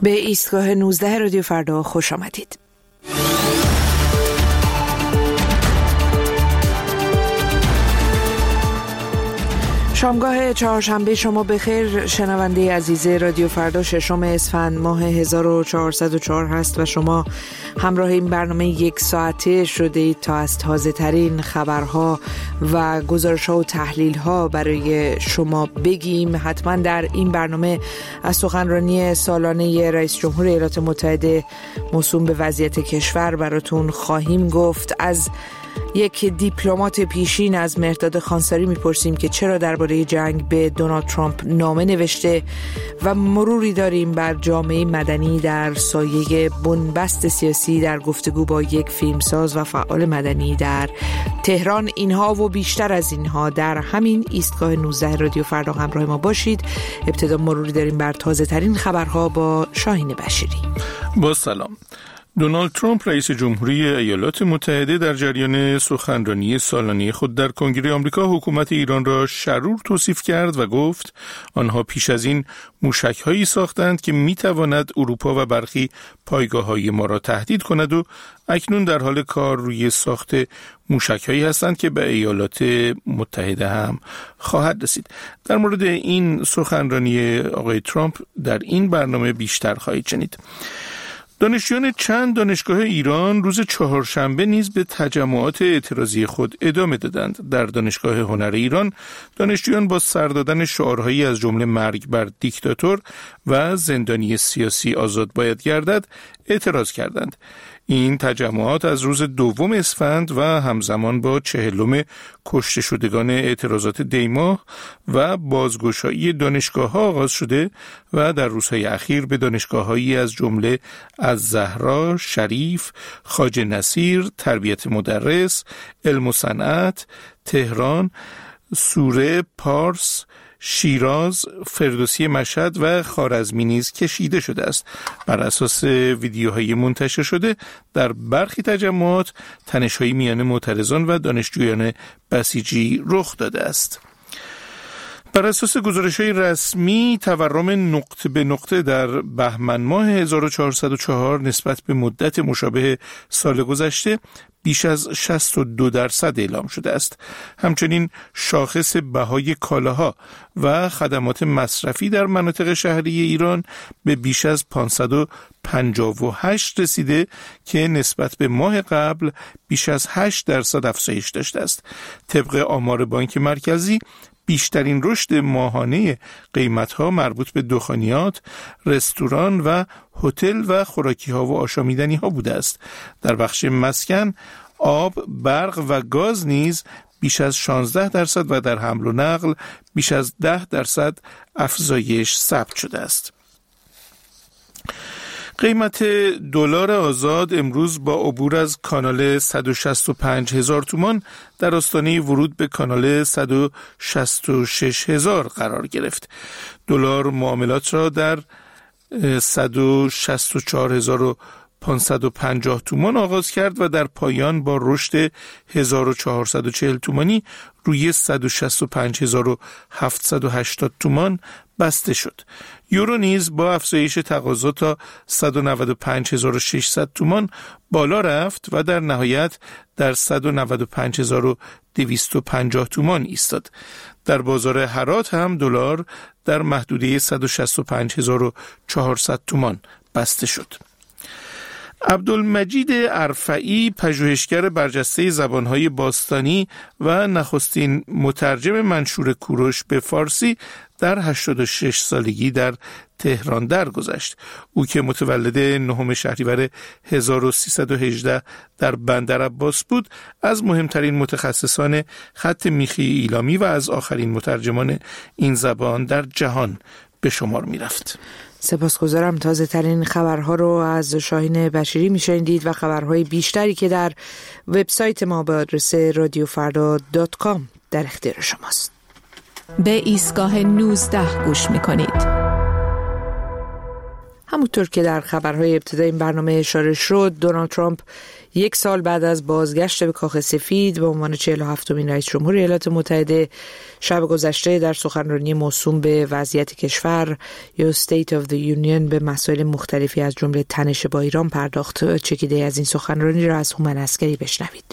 به ایستگاه 19 رادیو فردا خوش آمدید. شامگاه چهارشنبه شما بخیر. شنونده عزیز رادیو فردا، 6 اسفند ماه 1404 هست و شما همراه این برنامه یک ساعته شده اید تا از تازه ترین خبرها و گزارش‌ها و تحلیل‌ها برای شما بگیم. حتما در این برنامه از سخنرانی سالانه رئیس جمهور ایالات متحده موسوم به وضعیت کشور براتون خواهیم گفت. از یک دیپلمات پیشین از مهرداد خانساری میپرسیم که چرا درباره جنگ به دونالد ترامپ نامه نوشته و مروری داریم بر جامعه مدنی در سایه بنبست سیاسی در گفتگو با یک فیلمساز و فعال مدنی در تهران. اینها و بیشتر از اینها در همین ایستگاه 19 رادیو فردا همراه ما باشید. ابتدا مروری داریم بر تازه ترین خبرها با شاهین بشیری. با سلام. دونالد ترامپ رئیس جمهوری ایالات متحده در جریان سخنرانی سالانه خود در کنگره آمریکا حکومت ایران را شرور توصیف کرد و گفت آنها پیش از این موشک‌هایی ساختند که می‌تواند اروپا و برخی پایگاه‌های ما را تهدید کند و اکنون در حال کار روی ساخت موشک‌هایی هستند که به ایالات متحده هم خواهد رسید. در مورد این سخنرانی آقای ترامپ در این برنامه بیشتر خواهید شنید. دانشجویان چند دانشگاه ایران روز چهارشنبه نیز به تجمعات اعتراضی خود ادامه دادند. در دانشگاه هنر ایران دانشجویان با سر دادن شعارهایی از جمله مرگ بر دیکتاتور و زندانی سیاسی آزاد باید گردد اعتراض کردند. این تجمعات از روز 2 اسفند و همزمان با 40 کشته شدگان اعتراضات دیماه و بازگشایی دانشگاه‌ها آغاز شده و در روزهای اخیر به دانشگاه‌هایی از جمله الزهرا، شریف، خواجه نصیر، تربیت مدرس، علم و صنعت، تهران، سوره، پارس، شیراز، فردوسی مشهد و خوارزمی نیز کشیده شده است. بر اساس ویدیوهای منتشر شده در برخی تجمعات تنش‌های میان معترضان و دانشجویان بسیجی رخ داده است. بر اساس گزارش‌های رسمی تورم نقطه به نقطه در بهمن ماه 1404 نسبت به مدت مشابه سال گذشته بیش از 62% اعلام شده است. همچنین شاخص بهای کالاها و خدمات مصرفی در مناطق شهری ایران به بیش از 558 رسیده که نسبت به ماه قبل بیش از 8% افزایش داشته است. طبق آمار بانک مرکزی بیشترین رشد ماهانه قیمت‌ها مربوط به دخانیات، رستوران و هتل و خوراکی‌ها و آشامیدنی‌ها بوده است. در بخش مسکن، آب، برق و گاز نیز بیش از 16% و در حمل و نقل بیش از 10% افزایش ثبت شده است. قیمت دلار آزاد امروز با عبور از کانال 165,000 تومان در آستانه ورود به کانال 166,000 قرار گرفت. دلار معاملات را در 164,550 تومان آغاز کرد و در پایان با رشد 1440 تومانی روی 165,780 تومان بسته شد. یورو نیز با افزایش تقاضا تا 195,600 تومان بالا رفت و در نهایت در 195,250 تومان ایستاد. در بازار هرات هم دلار در محدوده 165,400 تومان بسته شد. عبدالمجید ارفعی، پژوهشگر برجسته زبانهای باستانی و نخستین مترجم منشور کوروش به فارسی، در 86 سالگی در تهران درگذشت. او که متولد 9 شهریور 1318 در بندرعباس بود، از مهمترین متخصصان خط میخی ایلامی و از آخرین مترجمان این زبان در جهان به شمار می رفت. سپاسگزارم. تازه ترین خبرها رو از شاهین بشیری میشنیدید و خبرهای بیشتری که در وبسایت ما به آدرس radiofarda.com در اختیار شماست. به ایستگاه 19 گوش میکنید. همونطور که در خبرهای ابتدای این برنامه اشاره شد، دونالد ترامپ 1 سال بعد از بازگشت به کاخ سفید به عنوان 47مین رئیس جمهور ایالات متحده شب گذشته در سخنرانی موسوم به وضعیت کشور یا State of the Union به مسائل مختلفی از جمله تنش با ایران پرداخت. چکیده از این سخنرانی را از هومن عسکری بشنوید.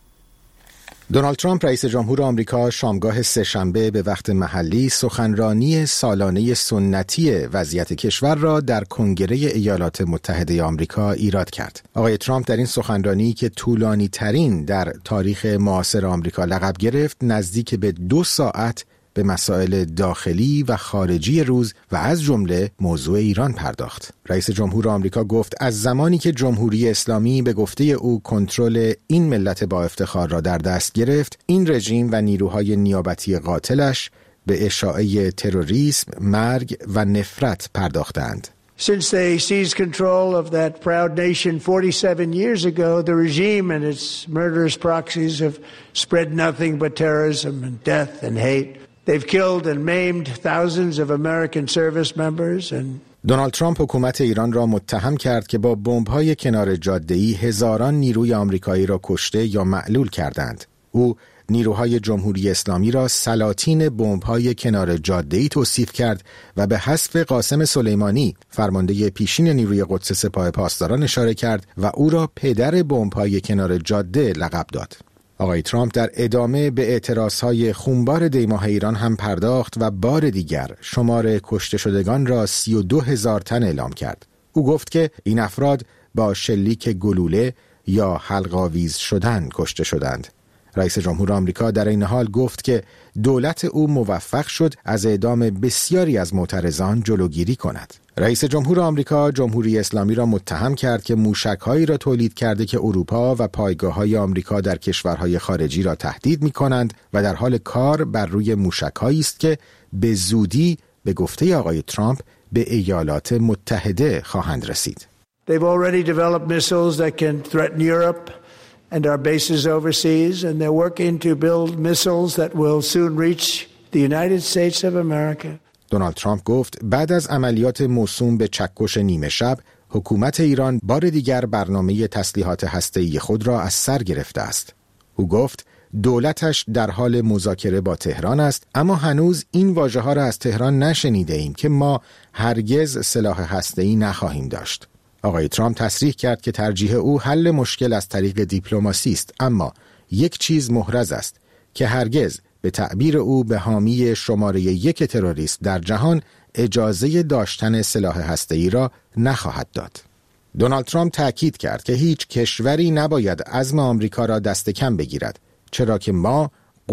دونالد ترامپ رئیس جمهور آمریکا شامگاه سه‌شنبه به وقت محلی سخنرانی سالانه سنتی وضعیت کشور را در کنگره ایالات متحده آمریکا ایراد کرد. آقای ترامپ در این سخنرانی که طولانی ترین در تاریخ معاصر آمریکا لقب گرفت، نزدیک به 2 ساعت به مسائل داخلی و خارجی روز و از جمله موضوع ایران پرداخت. رئیس جمهور آمریکا گفت از زمانی که جمهوری اسلامی به گفته او کنترل این ملت با افتخار را در دست گرفت، این رژیم و نیروهای نیابتی قاتلش به اشاعه تروریسم، مرگ و نفرت پرداختند. Since they seized control of that proud nation 47 years ago, the regime and its murderous proxies have spread nothing but terrorism and death and hate. They've killed and maimed thousands of American service members and دونالد ترامپ حکومت ایران را متهم کرد که با بمب‌های کنار جاده‌ای هزاران نیروی آمریکایی را کشته یا معلول کردند. او نیروهای جمهوری اسلامی را سلاطین بمب‌های کنار جاده‌ای توصیف کرد و به حذف قاسم سلیمانی، فرمانده پیشین نیروی قدس سپاه پاسداران اشاره کرد و او را پدر بمب‌های کنار جاده لقب داد. آقای ترامپ در ادامه به اعتراضهای خونبار دیماه ایران هم پرداخت و بار دیگر شمار کشته شدگان را 32,000 تن اعلام کرد. او گفت که این افراد با شلیک گلوله یا حلق‌آویز شدن کشته شدند. رئیس جمهور آمریکا در این حال گفت که دولت او موفق شد از اعدام بسیاری از معترضان جلوگیری کند. رئیس جمهور آمریکا جمهوری اسلامی را متهم کرد که موشک‌هایی را تولید کرده که اروپا و پایگاه‌های آمریکا در کشورهای خارجی را تهدید می‌کنند و در حال کار بر روی موشک‌هایی است که به زودی به گفته آقای ترامپ به ایالات متحده خواهند رسید. they've already developed missiles that can threaten Europe and our bases overseas, and they're working to build missiles that will soon reach the United States of America. دونالد ترامپ گفت بعد از عملیات موسوم به چکش نیمه شب، حکومت ایران بار دیگر برنامه تسلیحات هسته‌ای خود را از سر گرفته است. او گفت دولتش در حال مذاکره با تهران است، اما هنوز این واژه‌ها را از تهران نشنیده ایم که ما هرگز سلاح هسته‌ای نخواهیم داشت. آقای ترامپ تصریح کرد که ترجیح او حل مشکل از طریق دیپلماسی است، اما یک چیز محرز است که هرگز به تعبیر او به حامی شماره 1 تروریست در جهان اجازه داشتن سلاح هسته‌ای را نخواهد داد. دونالد ترامپ تأکید کرد که هیچ کشوری نباید عزم آمریکا را دست کم بگیرد، چرا که ما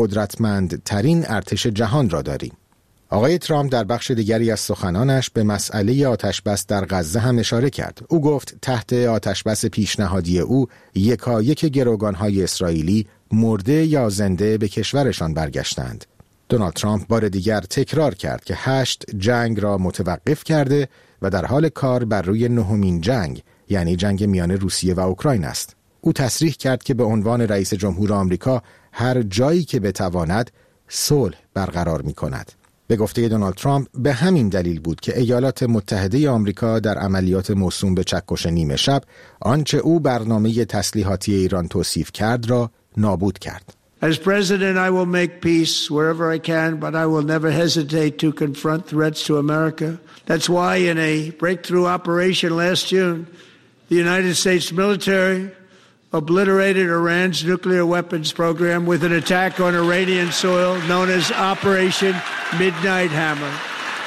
قدرتمندترین ارتش جهان را داریم. آقای ترامپ در بخش دیگری از سخنانش به مسئله آتشبس در غزه هم اشاره کرد. او گفت تحت آتشبس پیشنهادی او یکایک گروگان‌های اسرائیلی مرده یا زنده به کشورشان برگشتند. دونالد ترامپ بار دیگر تکرار کرد که 8 جنگ را متوقف کرده و در حال کار بر روی 9مین جنگ، یعنی جنگ میان روسیه و اوکراین است. او تصریح کرد که به عنوان رئیس جمهور آمریکا هر جایی که بتواند صلح برقرار می‌کند. به گفته دونالد ترامپ به همین دلیل بود که ایالات متحده آمریکا در عملیات موسوم به چکش نیمه شب آنچه او برنامه تسلیحاتی ایران توصیف کرد را نابود کرد. As president, I will make peace wherever I can, but I will never hesitate to confront threats to America. That's why in a breakthrough operation last June, the United States military obliterated Iran's nuclear weapons program with an attack on Iranian soil known as Operation Midnight Hammer.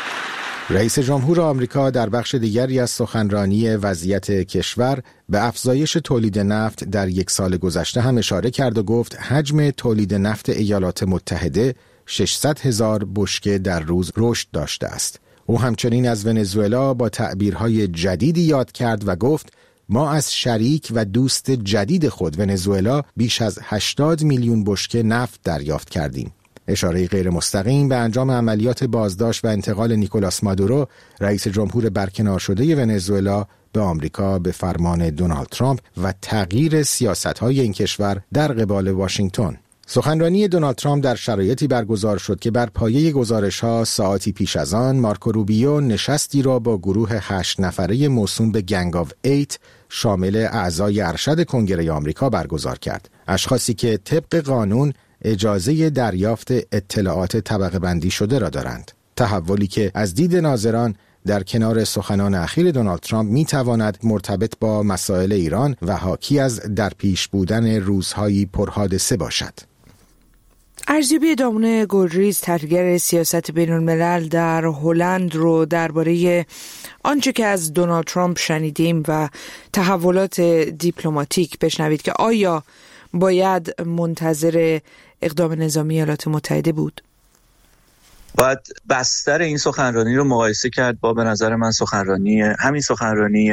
رئیس جمهور آمریکا در بخش دیگری از سخنرانی وضعیت کشور به افزایش تولید نفت در 1 سال گذشته هم اشاره کرد و گفت حجم تولید نفت ایالات متحده 600,000 بشکه در روز رشد داشته است. او همچنین از ونزوئلا با تعبیرهای جدیدی یاد کرد و گفت ما از شریک و دوست جدید خود ونزوئلا بیش از 80 میلیون بشکه نفت دریافت کردیم. اشاره غیر مستقیم به انجام عملیات بازداشت و انتقال نیکولاس مادورو، رئیس جمهور برکنار شده ونزوئلا، به آمریکا به فرمان دونالد ترامپ و تغییر سیاست‌های این کشور در قبال واشنگتن. سخنرانی دونالد ترامپ در شرایطی برگزار شد که بر پایه گزارش‌ها ساعتی پیش از آن مارکو روبیو نشستی را با گروه 8 نفره موسوم به گنگ آف 8 شامل اعضای ارشد کنگره آمریکا برگزار کرد. اشخاصی که طبق قانون اجازه دریافت اطلاعات طبقه بندی شده را دارند. تحولی که از دید ناظران در کنار سخنان اخیر دونالد ترامپ میتواند مرتبط با مسائل ایران و حاکی از در پیش بودن روزهایی پرحادثه باشد. ارزیابی دامون گلریز، تحلیلگر سیاست بین الملل در هلند رو درباره آنچه که از دونالد ترامپ شنیدیم و تحولات دیپلماتیک بشنوید که آیا باید منتظر اقدام نظامی ایالات متحده بود؟ باید بستر این سخنرانی رو مقایسه کرد با به نظر من همین سخنرانی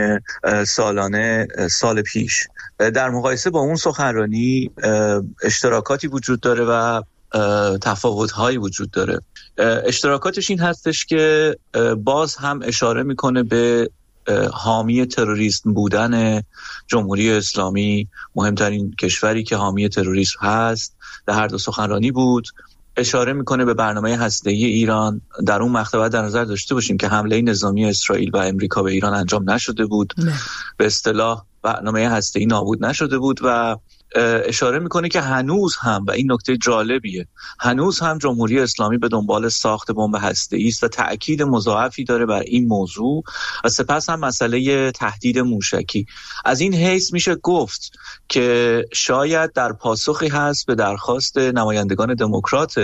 سالانه سال پیش. در مقایسه با اون سخنرانی اشتراکاتی وجود داره و تفاوت‌هایی وجود داره. اشتراکاتش این هستش که باز هم اشاره میکنه به حامی تروریسم بودن جمهوری اسلامی، مهمترین کشوری که حامی تروریسم هست، در هر دو سخنرانی بود. اشاره میکنه به برنامه هسته‌ای ایران. در اون مقطع در نظر داشته باشیم که حمله نظامی اسرائیل و امریکا به ایران انجام نشده بود، به اصطلاح برنامه هسته‌ای نابود نشده بود و اشاره میکنه که هنوز هم، و این نکته جالبیه، هنوز هم جمهوری اسلامی به دنبال ساخت بمب هسته‌ای است و تأکید مضاعفی داره بر این موضوع و سپس هم مسئله تهدید موشکی. از این حیث میشه گفت که شاید در پاسخی هست به درخواست نمایندگان دموکرات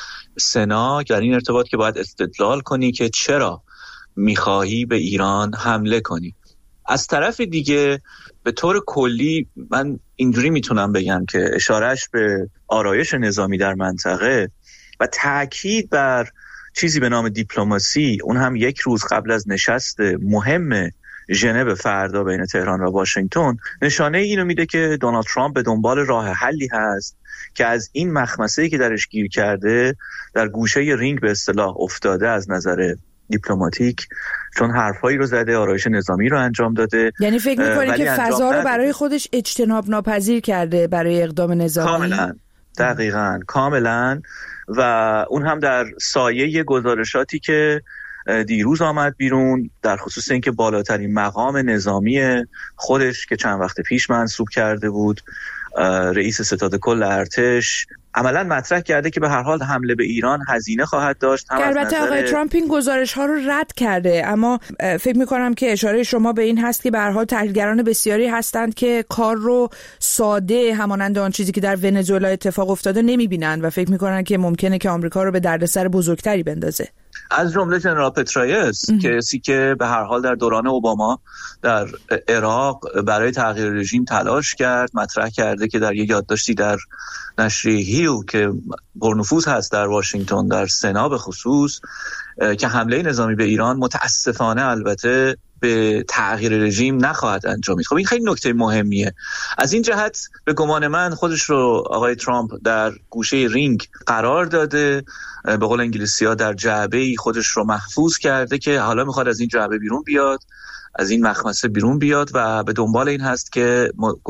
سنا در این ارتباط که باید استدلال کنی که چرا میخواهی به ایران حمله کنی. از طرف دیگه به طور کلی من اینجوری میتونم بگم که اشارهش به آرایش نظامی در منطقه و تأکید بر چیزی به نام دیپلماسی، اون هم یک روز قبل از نشست مهم ژنو فردا بین تهران و واشنگتن، نشانه اینو میده که دونالد ترامپ به دنبال راه حلی هست که از این مخمسه‌ای که درش گیر کرده، در گوشه رینگ به اصطلاح افتاده از نظر دیپلماتیک، چون حرفایی رو زده، آرایش نظامی رو انجام داده. یعنی فکر می‌کنی که فضا رو برای خودش اجتناب ناپذیر کرده برای اقدام نظامی؟ کاملا، دقیقاً، کاملا. و اون هم در سایه گزارشاتی که دیروز آمد بیرون در خصوص اینکه بالاترین مقام نظامی خودش که چند وقت پیش منصوب کرده بود، رئیس ستاد کل ارتش، عملاً مطرح کرده که به هر حال حمله به ایران هزینه خواهد داشت. البته آقای ترامپ این گزارش‌ها رو رد کرده، اما فکر می‌کنم که اشاره شما به این هست که به هر حال تحلیلگران بسیاری هستند که کار رو ساده همانند آن چیزی که در ونزوئلا اتفاق افتاده نمی‌بینند و فکر می‌کنن که ممکنه که آمریکا رو به دردسر بزرگتری بندازه. از جمله جنرال پترایس، کسی که به هر حال در دوران اوباما در عراق برای تغییر رژیم تلاش کرد، مطرح کرده که در یک یادداشتی در نشریه هیل که پرنفوذ هست در واشنگتن، در سنا به خصوص، که حمله نظامی به ایران متاسفانه البته به تغییر رژیم نخواهد انجامید. خب این خیلی نکته مهمیه. از این جهت به گمان من خودش رو آقای ترامپ در گوشه رینگ قرار داده، به قول انگلیسی‌ها در جعبه‌ای خودش رو محفوظ کرده که حالا میخواد از این جعبه بیرون بیاد، از این مخمسه بیرون بیاد و به دنبال این هست که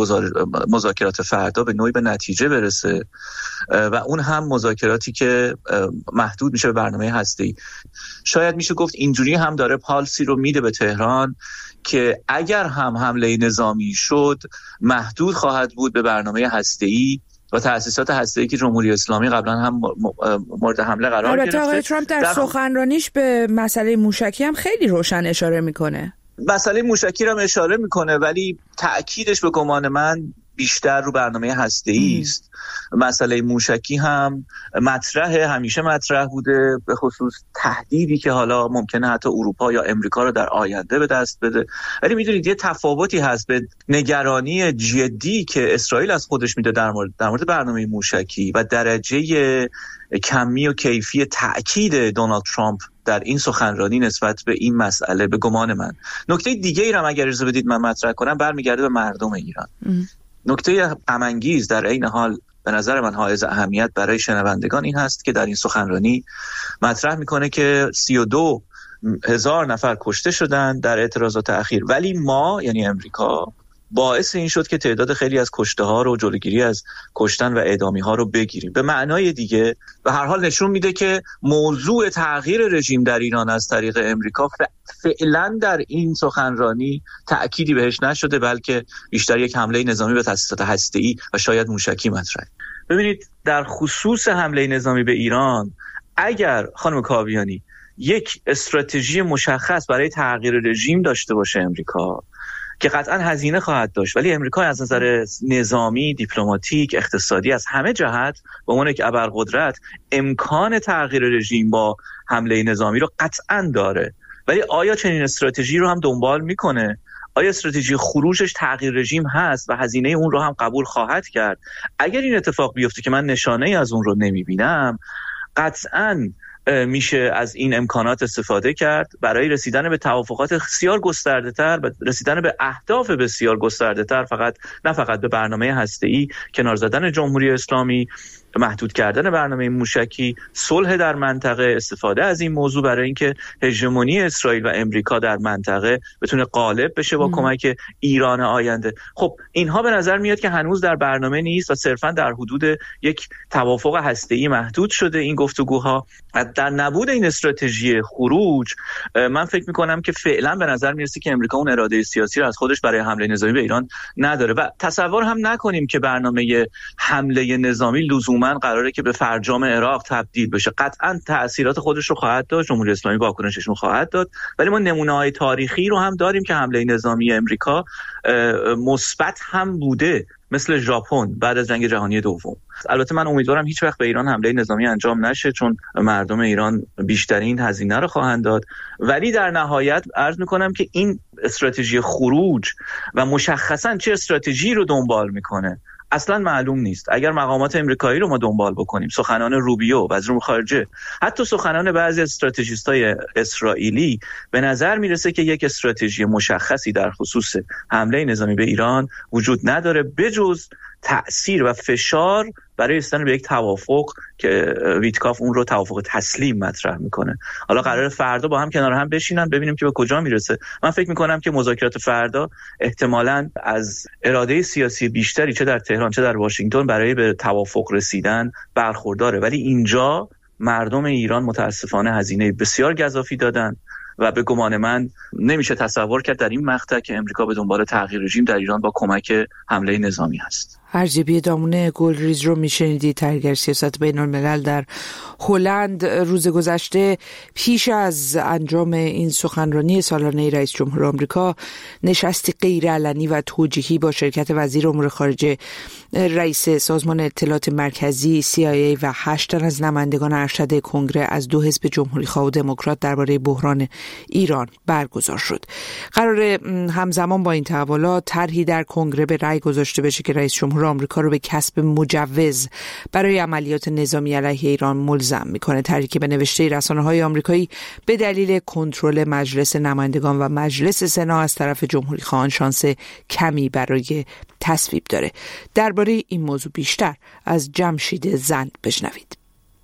مذاکرات فردا به نوعی به نتیجه برسه و اون هم مذاکراتی که محدود میشه به برنامه هسته‌ای. شاید میشه گفت اینجوری هم داره پالسی رو میده به تهران که اگر هم حمله نظامی شد محدود خواهد بود به برنامه هسته‌ای و تأسیسات هسته‌ای که جمهوری اسلامی قبلا هم مورد حمله قرار گرفته. البته آقای ترامپ در سخنرانیش به مسئله موشکی هم خیلی روشن اشاره میکنه. مسئله موشکی رو هم اشاره میکنه ولی تأکیدش به گمان من بیشتر رو برنامه هسته‌ای است. مسئله موشکی هم همیشه مطرح بوده، به خصوص تهدیدی که حالا ممکنه حتی اروپا یا امریکا رو در آینده به دست بده. ولی میدونید یه تفاوتی هست به نگرانی جدی که اسرائیل از خودش میده در مورد برنامه موشکی و درجه کمی و کیفی تأکید دونالد ترامپ در این سخنرانی نسبت به این مسئله. به گمان من نکته دیگه ای رو اگر اجازه بدید من مطرح کنم برمیگرده به مردم ایران. نکته غم انگیز در عین حال به نظر من حائز اهمیت برای شنوندگان این هست که در این سخنرانی مطرح میکنه که 32,000 نفر کشته شدن در اعتراضات اخیر، ولی ما یعنی امریکا باعث این شد که تعداد خیلی از کشته ها رو جلوگیری از کشتن و اعدامی ها رو بگیریم. به معنای دیگه به هر حال نشون میده که موضوع تغییر رژیم در ایران از طریق امریکا فعلا در این سخنرانی تأکیدی بهش نشده، بلکه بیشتر یک حمله نظامی به تأسیسات هسته‌ای و شاید موشکی مطرحه. ببینید در خصوص حمله نظامی به ایران، اگر خانم کاویانی یک استراتژی مشخص برای تغییر رژیم داشته باشه امریکا، که قطعا هزینه خواهد داشت، ولی امریکا از نظر نظامی، دیپلماتیک، اقتصادی از همه جهت به عنوان یک ابرقدرت امکان تغییر رژیم با حمله نظامی رو قطعا داره. ولی آیا چنین استراتژی رو هم دنبال میکنه؟ آیا استراتژی خروجش تغییر رژیم هست و هزینه اون رو هم قبول خواهد کرد؟ اگر این اتفاق بیفته که من نشانه از اون رو نمیبینم، قطعاً میشه از این امکانات استفاده کرد برای رسیدن به توافقات بسیار گسترده‌تر و رسیدن به اهداف بسیار گسترده‌تر، نه فقط به برنامه هسته‌ای، کنار زدن جمهوری اسلامی، محدود کردن برنامه موشکی، صلح در منطقه، استفاده از این موضوع برای اینکه هژمونی اسرائیل و امریکا در منطقه بتونه غالب بشه با کمک ایران آینده. خب اینها به نظر میاد که هنوز در برنامه نیست و صرفا در حدود یک توافق هسته‌ای محدود شده این گفتگوها. در نبود این استراتژی خروج، من فکر میکنم که فعلا به نظر میرسه که امریکا اون اراده سیاسی رو از خودش برای حمله نظامی به ایران نداره و تصور هم نکنیم که برنامه حمله نظامی لزوما قراره که به فرجام عراق تبدیل بشه. قطعا تأثیرات خودش رو خواهد داشت، جمهوری اسلامی واکنششون خواهد داد، ولی ما نمونه‌های تاریخی رو هم داریم که حمله نظامی امریکا مثبت هم بوده، مثل ژاپن بعد از جنگ جهانی دوم. البته من امیدوارم هیچ وقت به ایران حمله نظامی انجام نشه، چون مردم ایران بیشترین هزینه رو خواهند داد، ولی در نهایت عرض میکنم که این استراتژی خروج و مشخصاً چه استراتژی رو دنبال میکنه اصلا معلوم نیست. اگر مقامات امریکایی رو ما دنبال بکنیم، سخنان روبیو وزیر امور خارجه، حتی سخنان بعضی از استراتژیستای اسرائیلی، به نظر میرسه که یک استراتژی مشخصی در خصوص حمله نظامی به ایران وجود نداره، بجز تأثیر و فشار برای رسیدن به یک توافق که ویتکاف اون رو توافق تسلیم مطرح میکنه. حالا قراره فردا با هم کنار هم بشینن ببینیم که به کجا میرسه. من فکر میکنم که مذاکرات فردا احتمالاً از اراده سیاسی بیشتری چه در تهران چه در واشنگتن برای به توافق رسیدن برخورداره، ولی اینجا مردم ایران متاسفانه هزینه بسیار گزافی دادن و به گمان من نمیشه تصور کرد در این مقطع که امریکا به دنبال تغییر رژیم در ایران با کمک حمله نظامی هست. ارجبی دامونه گلریز رو میشنیدید، تحلیلگر سیاست بین الملل در هلند. روز گذشته پیش از انجام این سخنرانی سالانه رئیس جمهور آمریکا، نشستی غیر علنی و توجیهی با شرکت وزیر امور خارجه، رئیس سازمان اطلاعات مرکزی CIA و 8 تن از نمایندگان ارشد کنگره از 2 حزب جمهوری‌خواه و دموکرات درباره بحران ایران برگزار شد. قرار همزمان با این تحولات طرحی در کنگره به رأی گذاشته بشه که رئیس جمهور آمریکا رو به کسب مجوز برای عملیات نظامی علیه ایران ملزم میکنه. طرحی که به نوشته رسانه‌های آمریکایی به دلیل کنترل مجلس نمایندگان و مجلس سنا از طرف جمهوری‌خواهان شانس کمی برای تصویب داره. درباره این موضوع بیشتر از جمشید زند بشنوید.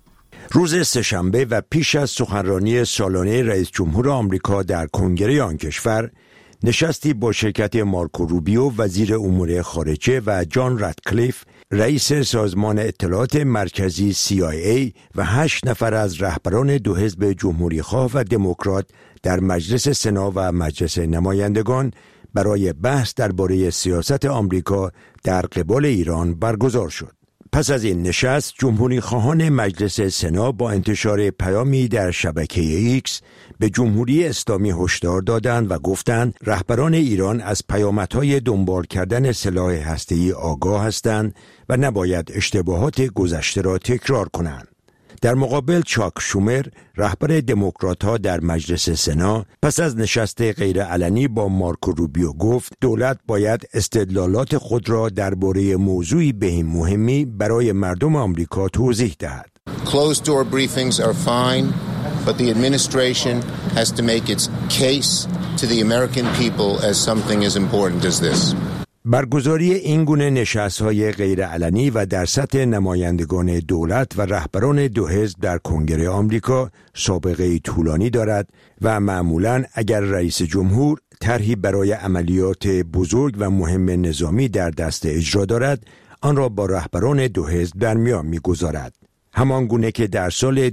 روز سه‌شنبه و پیش از سخنرانی سالانه رئیس جمهور آمریکا در کنگره آن کشور، نشستی با شرکت مارکو روبیو وزیر امور خارجه و جان راتکلیف رئیس سازمان اطلاعات مرکزی CIA و 8 نفر از رهبران 2 حزب جمهوری‌خواه و دموکرات در مجلس سنا و مجلس نمایندگان برای بحث درباره سیاست آمریکا در قبال ایران برگزار شد. پس از این نشست، جمهوری خواهان مجلس سنا با انتشار پیامی در شبکه ایکس به جمهوری اسلامی هشدار دادند و گفتند رهبران ایران از پیامدهای دنبال کردن سلاح هسته‌ای آگاه هستند و نباید اشتباهات گذشته را تکرار کنند. در مقابل چاک شومر، رهبر دموکرات‌ها در مجلس سنا، پس از نشست غیرعلنی با مارکو روبیو گفت دولت باید استدلالات خود را درباره موضوعی بهم مهمی برای مردم آمریکا توضیح دهد. Closed door briefings are fine, but the administration has to make its case to the American people as something as important as this. برگزاری این گونه نشست‌های غیرعلنی و در سطح نمایندگان دولت و رهبران 2 حزب در کنگره آمریکا سابقه طولانی دارد و معمولاً اگر رئیس جمهور طرحی برای عملیات بزرگ و مهم نظامی در دست اجرا دارد، آن را با رهبران دو حزب در میان می‌گذارد. همان گونه که در سال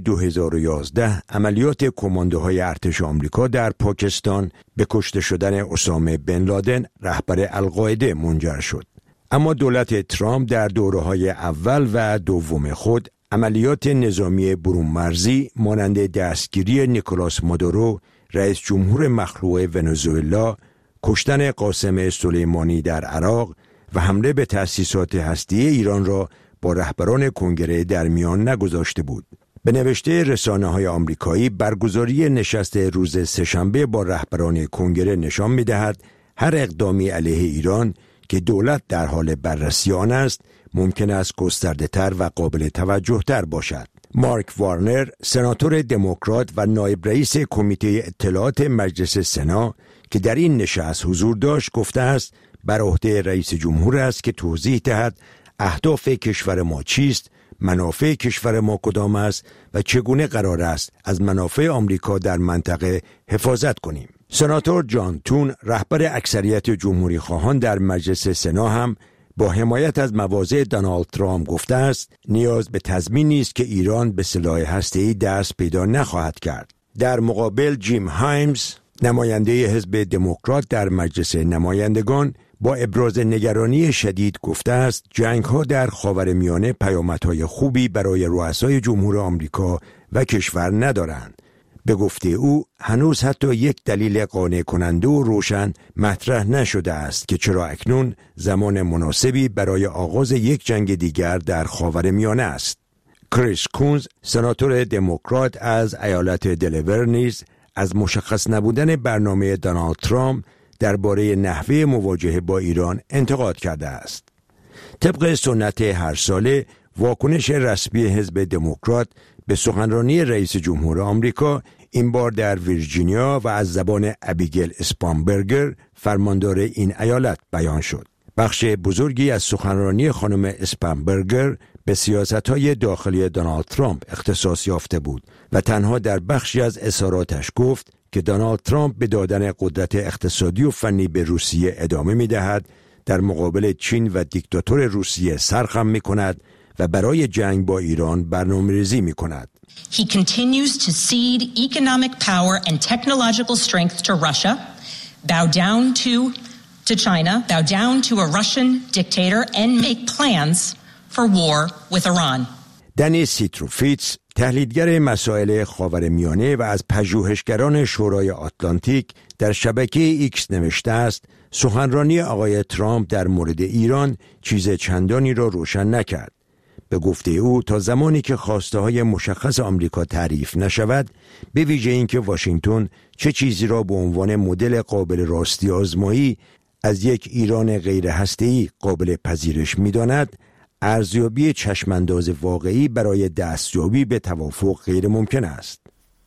2011 عملیات کماندوهای ارتش آمریکا در پاکستان به کشته شدن اسامه بن لادن رهبر القاعده منجر شد. اما دولت ترامپ در دوره‌های اول و دوم خود عملیات نظامی برون مرزی مانند دستگیری نیکولاس مادورو، رئیس جمهور مخلوع ونزوئلا، کشتن قاسم سلیمانی در عراق و حمله به تأسیسات هسته‌ای ایران را با رهبران کنگره در میان نگذاشته بود. به نوشته رسانه‌های آمریکایی، برگزاری نشست روز سه‌شنبه با رهبران کنگره نشان می‌دهد هر اقدامی علیه ایران که دولت در حال بررسی آن است، ممکن است گسترده‌تر و قابل توجه‌تر باشد. مارک وارنر، سناتور دموکرات و نایب رئیس کمیته اطلاعات مجلس سنا که در این نشست حضور داشت، گفته است بر عهده رئیس جمهور است که توضیح دهد اهداف کشور ما چیست، منافع کشور ما کدام است و چگونه قرار است از منافع آمریکا در منطقه حفاظت کنیم. سناتور جان تون، رهبر اکثریت جمهوری خواهان در مجلس سنا، هم با حمایت از مواضع دونالد ترامپ گفته است نیاز به تضمینی است که ایران به سلاح هسته‌ای دست پیدا نخواهد کرد. در مقابل جیم هایمز، نماینده حزب دموکرات در مجلس نمایندگان، با ابراز نگرانی شدید گفته است جنگ‌ها در خاورمیانه پیامدهای خوبی برای رؤسای جمهور آمریکا و کشور ندارند. به گفته او هنوز حتی یک دلیل قانع کننده و روشن مطرح نشده است که چرا اکنون زمان مناسبی برای آغاز یک جنگ دیگر در خاورمیانه است. کریس کونز، سناتور دموکرات از ایالت دلور، نیز از مشخص نبودن برنامه دونالد ترامپ درباره نحوه مواجهه با ایران انتقاد کرده است. طبق سنت هر ساله، واکنش رسمی حزب دموکرات به سخنرانی رئیس جمهور آمریکا این بار در ویرجینیا و از زبان ابیگیل اسپانبرگر، فرماندار این ایالت، بیان شد. بخش بزرگی از سخنرانی خانم اسپانبرگر به سیاست‌های داخلی دونالد ترامپ اختصاص یافته بود و تنها در بخشی از اظهاراتش گفت که دونالد ترامپ به دادن قدرت اقتصادی و فنی به روسیه ادامه می‌دهد، در مقابل چین و دیکتاتور روسیه سرخم می‌کند و برای جنگ با ایران برنامه‌ریزی می‌کند. He continues to cede economic power and technological strength to Russia, bow down to China, bow down to a Russian dictator and make plans for war with Iran. دنیس سیتروفیتس، تحلیلگر مسائل خاورمیانه و از پژوهشگران شورای آتلانتیک، در شبکه ایکس نوشته است سخنرانی آقای ترامپ در مورد ایران چیز چندانی را روشن نکرد. به گفته او تا زمانی که خواسته‌های مشخص آمریکا تعریف نشود، به ویژه اینکه واشنگتن چه چیزی را به عنوان مدل قابل راستی آزمایی از یک ایران غیر هسته‌ای قابل پذیرش می‌داند، ارزیابی چشمانداز واقعی برای دستیابی به توافق غیر ممکن است.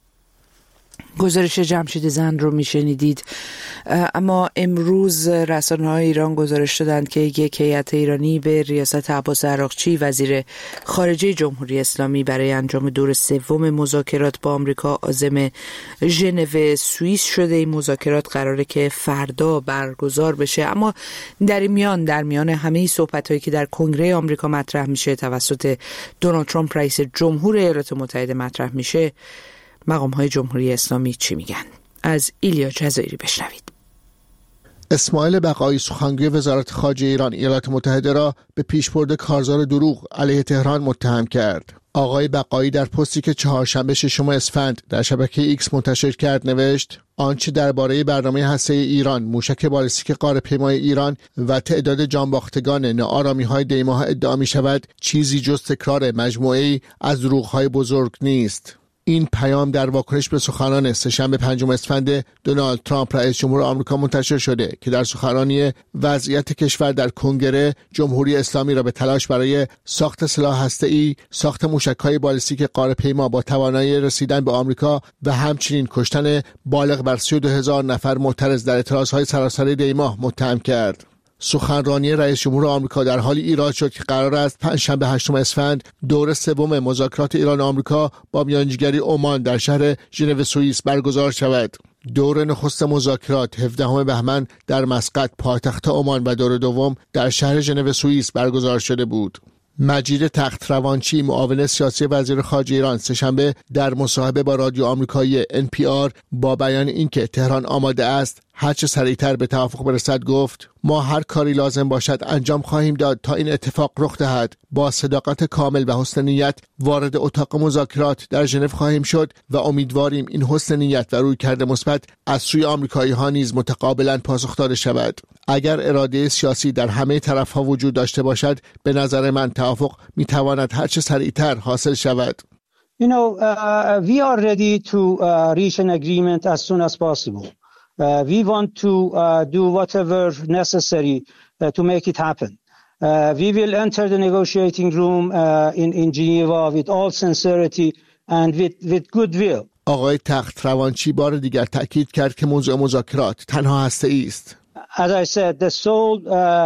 گزارش جمشید زند رو میشنیدید. اما امروز رسانه‌های ایران گزارش دادند که یک هیئت ایرانی به ریاست عباس عراقچی، وزیر خارجه جمهوری اسلامی، برای انجام دور سوم مذاکرات با آمریکا عازم ژنو سوئیس شده. این مذاکرات قراره که فردا برگزار بشه، اما در میان همه صحبت‌هایی که در کنگره آمریکا مطرح میشه توسط دونالد ترامپ رئیس جمهور ایالات متحده مطرح میشه، مقام‌های جمهوری اسلامی چی میگن؟ از ایلیا جزایری بشنوید. اسماعیل بقایی، سخنگوی وزارت خارجه ایران، ایالات متحده را به پیشبرد کارزار دروغ علیه تهران متهم کرد. آقای بقایی در پستی که چهارشنبه 6 اسفند در شبکه ایکس منتشر کرد نوشت: آنچه درباره برنامه هسته‌ای ایران، موشک بالستیک غاره‌پیمای ایران و تعداد جانباختگان ناآرامی‌های دیماه ادعا می‌شود، چیزی جز تکرار مجموعه‌ای از دروغ‌های بزرگ نیست. این پیام در واکنش به سخنان سه‌شنبه 5 اسفند دونالد ترامپ رئیس جمهور آمریکا منتشر شده که در سخنرانی وضعیت کشور در کنگره جمهوری اسلامی را به تلاش برای ساخت سلاح هسته‌ای، ساخت موشک‌های بالستیک غاره‌پیما با توانایی رسیدن به آمریکا و همچنین کشتن بالغ بر 32,000 نفر معترض در اعتراضهای سراسر دیماه متهم کرد. سخنرانی رئیس جمهور آمریکا در حالی ایراد شد که قرار است پنجشنبه 8 اسفند دور سوم مذاکرات ایران و آمریکا با میانجیگری عمان در شهر ژنو سوئیس برگزار شود. دور نخست مذاکرات 17 بهمن در مسقط پایتخت عمان و دور دوم در شهر ژنو سوئیس برگزار شده بود. مجید تخت‌روانچی معاون سیاسی وزیر خارجه ایران سه‌شنبه در مصاحبه با رادیو آمریکایی NPR با بیان اینکه تهران آماده است هرچه سریعتر به توافق برسد گفت: ما هر کاری لازم باشد انجام خواهیم داد تا این اتفاق رخ دهد. با صداقت کامل و حسن نیت وارد اتاق مذاکرات در ژنو خواهیم شد و امیدواریم این حسن نیت و رویکرد مثبت از سوی آمریکایی‌ها نیز متقابلاً پاسخ داده شود. اگر اراده سیاسی در همه طرف‌ها وجود داشته باشد به نظر من توافق می‌تواند هرچه سریعتر حاصل شود. We are ready to reach an agreement as soon as possible. We want to do whatever necessary to make it happen. We will enter the negotiating room in Geneva with all sincerity and with goodwill. آقای تخت‌روانچی بار دیگر تأکید کرد که موضوع مذاکرات تنها هسته‌ای است. As I said, the sole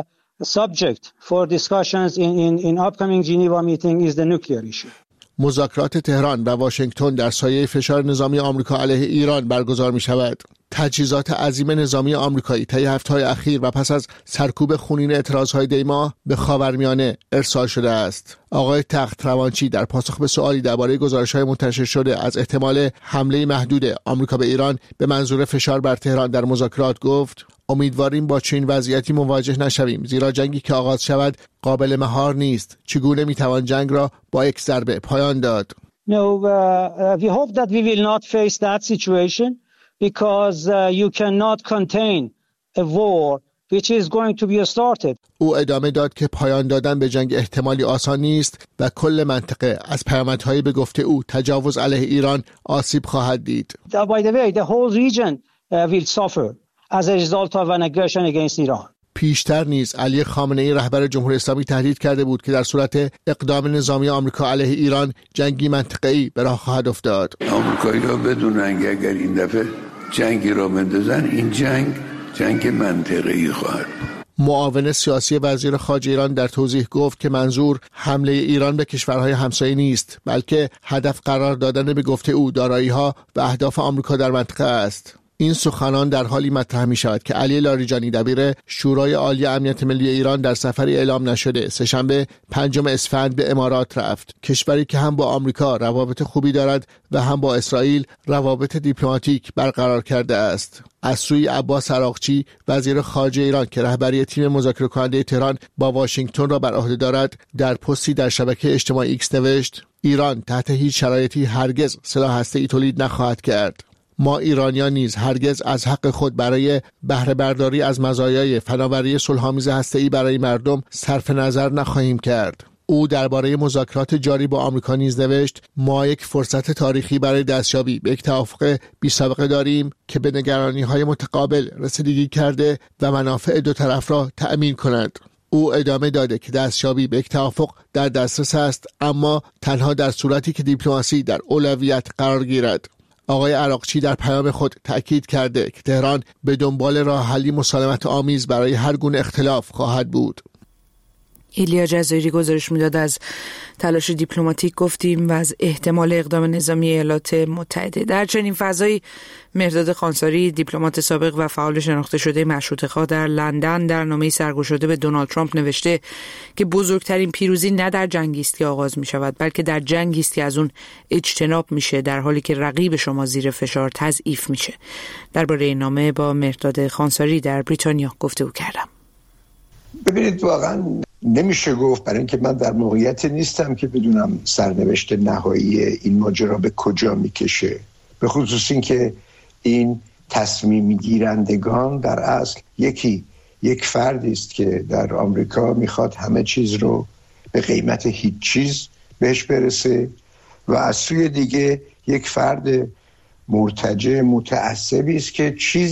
subject for discussions in upcoming Geneva meeting is the nuclear issue. مذاکرات تهران و واشنگتن در سایه فشار نظامی آمریکا علیه ایران برگزار می شود. تجهیزات عظیم نظامی آمریکایی طی هفته‌های اخیر و پس از سرکوب خونین اعتراضهای دی‌ماه به خاورمیانه ارسال شده است. آقای تخت‌روانچی در پاسخ به سوالی درباره گزارش‌های منتشر شده از احتمال حمله محدود آمریکا به ایران به منظور فشار بر تهران در مذاکرات گفت: امیدواریم با چنین وضعیتی مواجه نشویم، زیرا جنگی که آغاز شود قابل مهار نیست. چگونه میتوان جنگ را با یک ضربه پایان داد؟ No, we hope that we will not face that situation because you cannot contain a war which is going to be started. او ادامه داد که پایان دادن به جنگ احتمالی آسان نیست و کل منطقه از پیامدهای به گفته او تجاوز علیه ایران آسیب خواهد دید. By the way, the whole region will suffer as a result of an aggression against Iran. پیشتر نیز علی خامنه‌ای رهبر جمهوری اسلامی تهدید کرده بود که در صورت اقدام نظامی آمریکا علیه ایران جنگی منطقه‌ای به راه خواهد افتاد. آمریکایی‌ها بدونن که اگر این دفعه جنگی را بندازن این جنگ منطقه‌ای خواهد. معاون سیاسی وزیر خارجه ایران در توضیح گفت که منظور حمله ایران به کشورهای همسایه نیست، بلکه هدف قرار دادن به گفته او دارایی‌ها و اهداف آمریکا در منطقه است. این سخنان در حالی مطرح می شود که علی لاریجانی دبیر شورای عالی امنیت ملی ایران در سفری اعلام نشده سه‌شنبه 5 اسفند به امارات رفت، کشوری که هم با آمریکا روابط خوبی دارد و هم با اسرائیل روابط دیپلماتیک برقرار کرده است. از سوی عباس عراقچی وزیر خارجه ایران که رهبری تیم مذاکره کننده تهران با واشنگتن را بر عهده دارد در پستی در شبکه اجتماعی ایکس نوشت: ایران تحت هیچ شرایطی هرگز سلاح هسته‌ای تولید نخواهد کرد. ما ایرانیان نیز هرگز از حق خود برای بهره برداری از مزایای فناوری صلح‌آمیز هسته‌ای برای مردم صرف نظر نخواهیم کرد. او درباره مذاکرات جاری با آمریکا نیز نوشت: ما یک فرصت تاریخی برای دستیابی به یک توافق بی‌سابقه داریم که به نگرانی‌های متقابل رسیدگی کرده و منافع دو طرف را تأمین کند. او ادامه داده که دستیابی به یک توافق در دسترس است، اما تنها در صورتی که دیپلماسی در اولویت قرار گیرد. آقای عراقچی در پیام خود تأکید کرده که تهران به دنبال راه حلی مسالمت آمیز برای هر گونه اختلاف خواهد بود. ایلیا جزایری گزارش میداد از تلاش دیپلماتیک گفتیم و از احتمال اقدام نظامی ایالات متحده. در چنین فضایی مهرداد خانساری دیپلمات سابق و فعال شناخته شده مشروطه‌خواه در لندن در نامه‌ای سرگشاده به دونالد ترامپ نوشته که بزرگترین پیروزی نه در جنگی است که آغاز می شود بلکه در جنگی است که از اون اجتناب میشه در حالی که رقیب شما زیر فشار تضعیف میشه. درباره این نامه با مهرداد خانساری در بریتانیا گفتگو کردم. ببینید واقعا نمیشه گفت، برای اینکه من در موقعیتی نیستم که بدونم سرنوشت نهایی این ماجرا به کجا میکشه، به خصوص این که این تصمیم گیرندگان در اصل یک فردی است که در آمریکا میخواد همه چیز رو به قیمت هیچ چیز بهش برسه و از سوی دیگه یک فرد مرتجع متعصبی است که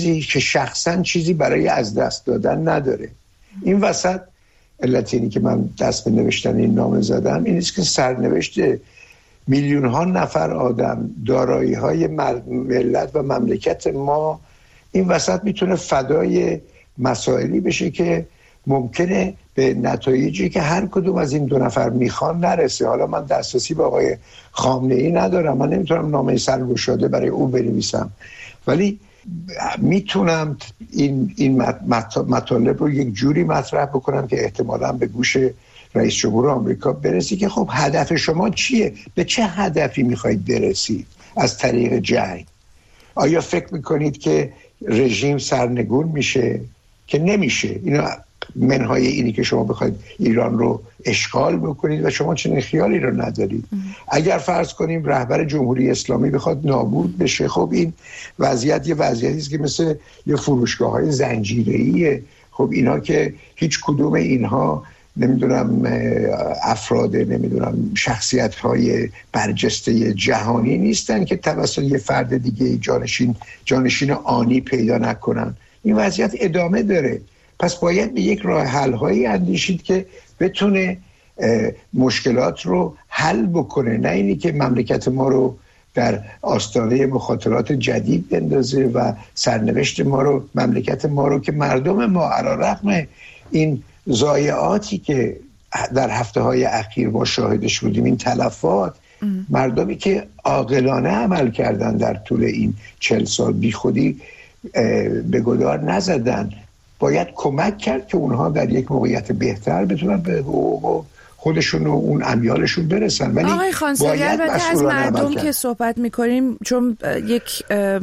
شخصا چیزی برای از دست دادن نداره. این وسط علت اینی که من دست به نوشتن این نامه زدم این است که سرنوشت میلیون ها نفر آدم، دارایی های ملت و مملکت ما این وسط میتونه فدای مسائلی بشه که ممکنه به نتایجی که هر کدوم از این دو نفر میخوان نرسه. حالا من دسترسی به آقای خامنه‌ای ندارم، من نمیتونم نامه سرگشاده برای او بنویسم، ولی میتونم این مطالب رو یک جوری مطرح بکنم که احتمالاً به گوش رئیس جمهور آمریکا برسی که خب هدف شما چیه؟ به چه هدفی میخواید برسید از طریق جنگ؟ آیا فکر میکنید که رژیم سرنگون میشه؟ که نمیشه. اینا منهای اینی که شما بخواید ایران رو اشغال بکنید و شما چنین خیالی رو ندارید. اگر فرض کنیم رهبر جمهوری اسلامی بخواد نابود بشه، خب این وضعیت یه وضعیتی است که مثل یه فروشگاه‌های زنجیره‌ایه. خب اینا که هیچ کدوم اینها نمیدونم افراد نمیدونم شخصیت‌های برجسته جهانی نیستن که توسط یه فرد دیگه جانشین آنی پیدا نکنن. این وضعیت ادامه داره. پس باید به یک راه حل‌هایی اندیشید که بتونه مشکلات رو حل بکنه، نه اینی که مملکت ما رو در آستانه مخاطرات جدید بندازه و سرنوشت ما رو، مملکت ما رو که مردم ما علی‌رغم این ضایعاتی که در هفته‌های اخیر ما شاهدش بودیم، این تلفات، مردمی که عاقلانه عمل کردن در طول این 40 سال بی خودی به گدار نزدن، باید کمک کرد که اونها در یک موقعیت بهتر بتونن به حقوق خودشون و اون امیالشون برسن. ولی آقای خانسری البته از مردم که صحبت میکنیم، چون یک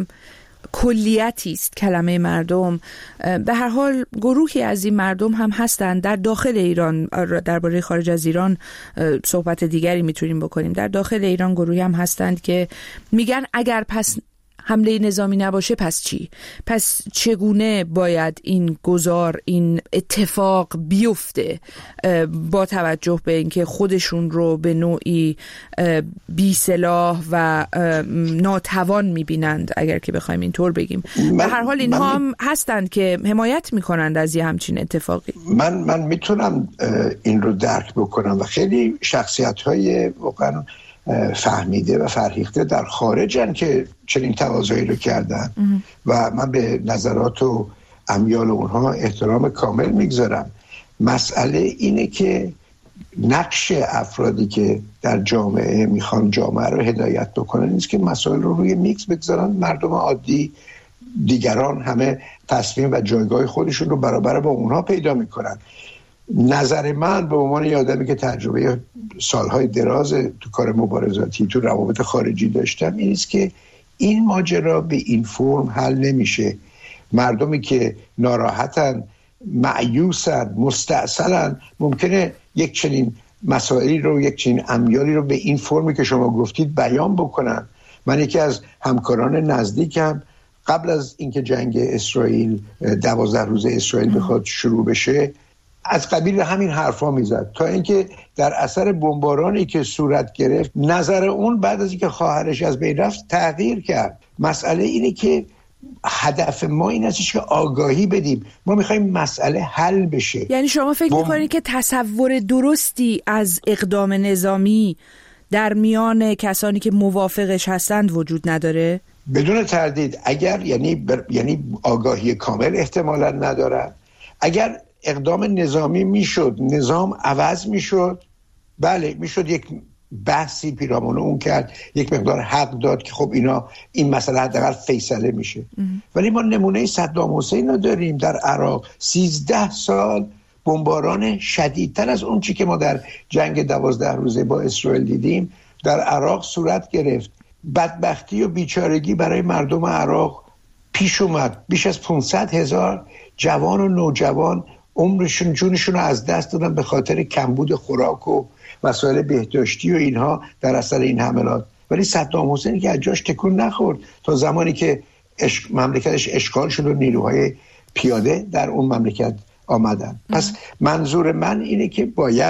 کلیتی است کلمه مردم، به هر حال گروهی از این مردم هم هستند در داخل ایران. درباره خارج از ایران صحبت دیگری میتونیم بکنیم. در داخل ایران گروهی هم هستند که میگن اگر پس حمله نظامی نباشه پس چی؟ پس چگونه باید این این اتفاق بیفته با توجه به اینکه خودشون رو به نوعی بی سلاح و ناتوان میبینند، اگر که بخوایم اینطور بگیم. به هر حال اینها هم هستند که حمایت میکنند از یه همچین اتفاقی. من میتونم این رو درک بکنم و خیلی شخصیت‌های واقعا فهمیده و فرهیخته در خارجن که چنین تواضعی رو کردن و من به نظرات و امیال اونها احترام کامل میگذارم. مسئله اینه که نقش افرادی که در جامعه میخوان جامعه رو هدایت بکنن نیست که مسائل رو روی میکس بگذارن، مردم عادی دیگران همه تصمیم و جایگاه خودشون رو برابر با اونها پیدا میکنن. نظر من به عنوان یه آدمی که تجربه سالهای دراز تو کار مبارزاتی تو روابط خارجی داشتم این است که این ماجرا به این فرم حل نمیشه. مردمی که ناراحتن، مایوسن، مستعصلن، ممکنه یک چنین مسائلی رو، یک چنین امیالی رو به این فرمی که شما گفتید بیان بکنن. من یکی از همکاران نزدیکم قبل از اینکه جنگ اسرائیل 12 روزه اسرائیل بخواد شروع بشه از قبیل همین حرفا میزد، تا اینکه در اثر بمبارانی که صورت گرفت نظر اون بعد از اینکه خواهرش از بین رفت تغییر کرد. مسئله اینه که هدف ما این است که آگاهی بدیم. ما میخوایم مسئله حل بشه. یعنی شما فکر میکنید که تصور درستی از اقدام نظامی در میان کسانی که موافقش هستند وجود نداره؟ بدون تردید. اگر یعنی آگاهی کامل احتمالاً ندارن. اگر اقدام نظامی میشد، نظام عوض میشد، بله میشد یک بحثی پیرامون اون کرد، یک مقدار حق داد که خب این مسئله حداقل فیصله میشه. ولی ما نمونه صدام حسین رو داریم در عراق. 13 سال بمباران شدیدتر از اون چی که ما در جنگ 12 روزه با اسرائیل دیدیم در عراق صورت گرفت. بدبختی و بیچارگی برای مردم عراق پیش اومد. بیش از 500,000 جوان و نوجوان عمرشون، جونشون رو از دست دادن به خاطر کمبود خوراک و مسائل بهداشتی و اینها در اثر این حملات. ولی صدام حسین که از جاش تکون نخورد تا زمانی که مملکتش اشغال شد و نیروهای پیاده در اون مملکت آمدن. پس منظور من اینه که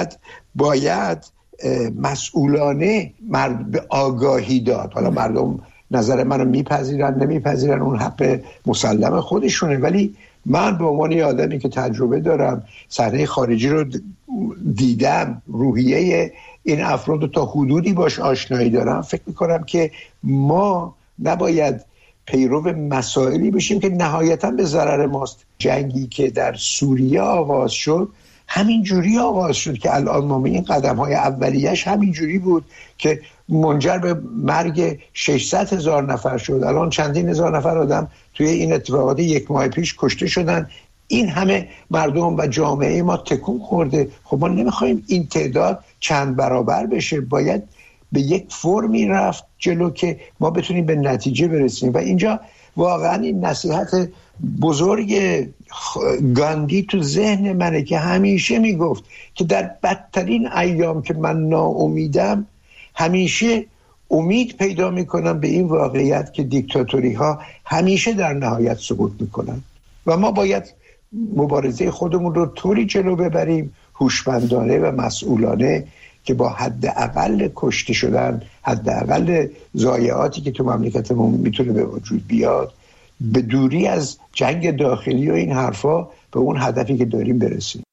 باید مسئولانه به آگاهی داد. حالا مردم نظر منو میپذیرن نمیپذیرن، اون حق مسلم خودشونه، ولی من به عنوان یه آدمی که تجربه دارم، صحنه خارجی رو دیدم، روحیه این افراد رو تا حدودی باش آشنایی دارم، فکر میکنم که ما نباید پیرو مسائلی بشیم که نهایتاً به ضرر ماست. جنگی که در سوریه آغاز شد همین جوری آغاز شد که الان ما این قدم‌های اولیه‌اش همین جوری بود که منجر به مرگ 600,000 نفر شد. الان چندین هزار نفر آدم توی این اتفاقات یک ماه پیش کشته شدن. این همه مردم و جامعه ما تکون خورده. خب ما نمیخوایم این تعداد چند برابر بشه، باید به یک فرمی رفت جلو که ما بتونیم به نتیجه برسیم. و اینجا واقعا این نصیحت بزرگ گاندی تو ذهن منه که همیشه میگفت که در بدترین ایام که من ناامیدم همیشه امید پیدا میکنم به این واقعیت که دیکتاتوری ها همیشه در نهایت سقوط میکنن و ما باید مبارزه خودمون رو طوری جلو ببریم هوشمندانه و مسئولانه که با حداقل کشته شدن، حداقل ضایعاتی که تو مملکتمون میتونه به وجود بیاد، به دوری از جنگ داخلی و این حرفا به اون هدفی که داریم برسیم.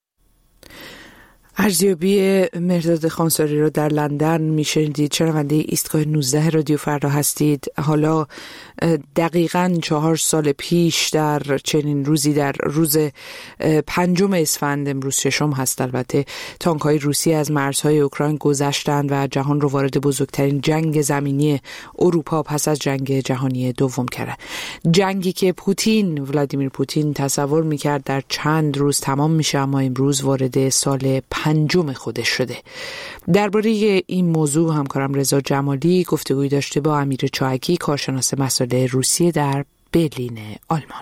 ارزیابی مهرداد خانساری رو در لندن میشنیدید. شنونده ایستگاه 19 رادیو فردا هستید. حالا دقیقاً 4 سال پیش در چنین روزی، در روز 5 اسفند، امروز 6 هست البته، تانک‌های روسی از مرزهای اوکراین گذشتند و جهان رو وارد بزرگترین جنگ زمینی اروپا پس از جنگ جهانی دوم کرد. جنگی که ولادیمیر پوتین تصور میکرد در چند روز تمام میشه، اما امروز وارد سال 5 خودش شده. درباره این موضوع همکارم رضا جمالی گفتگوی داشته با امیر چاهکی، کارشناس مسائل روسیه در برلین آلمان.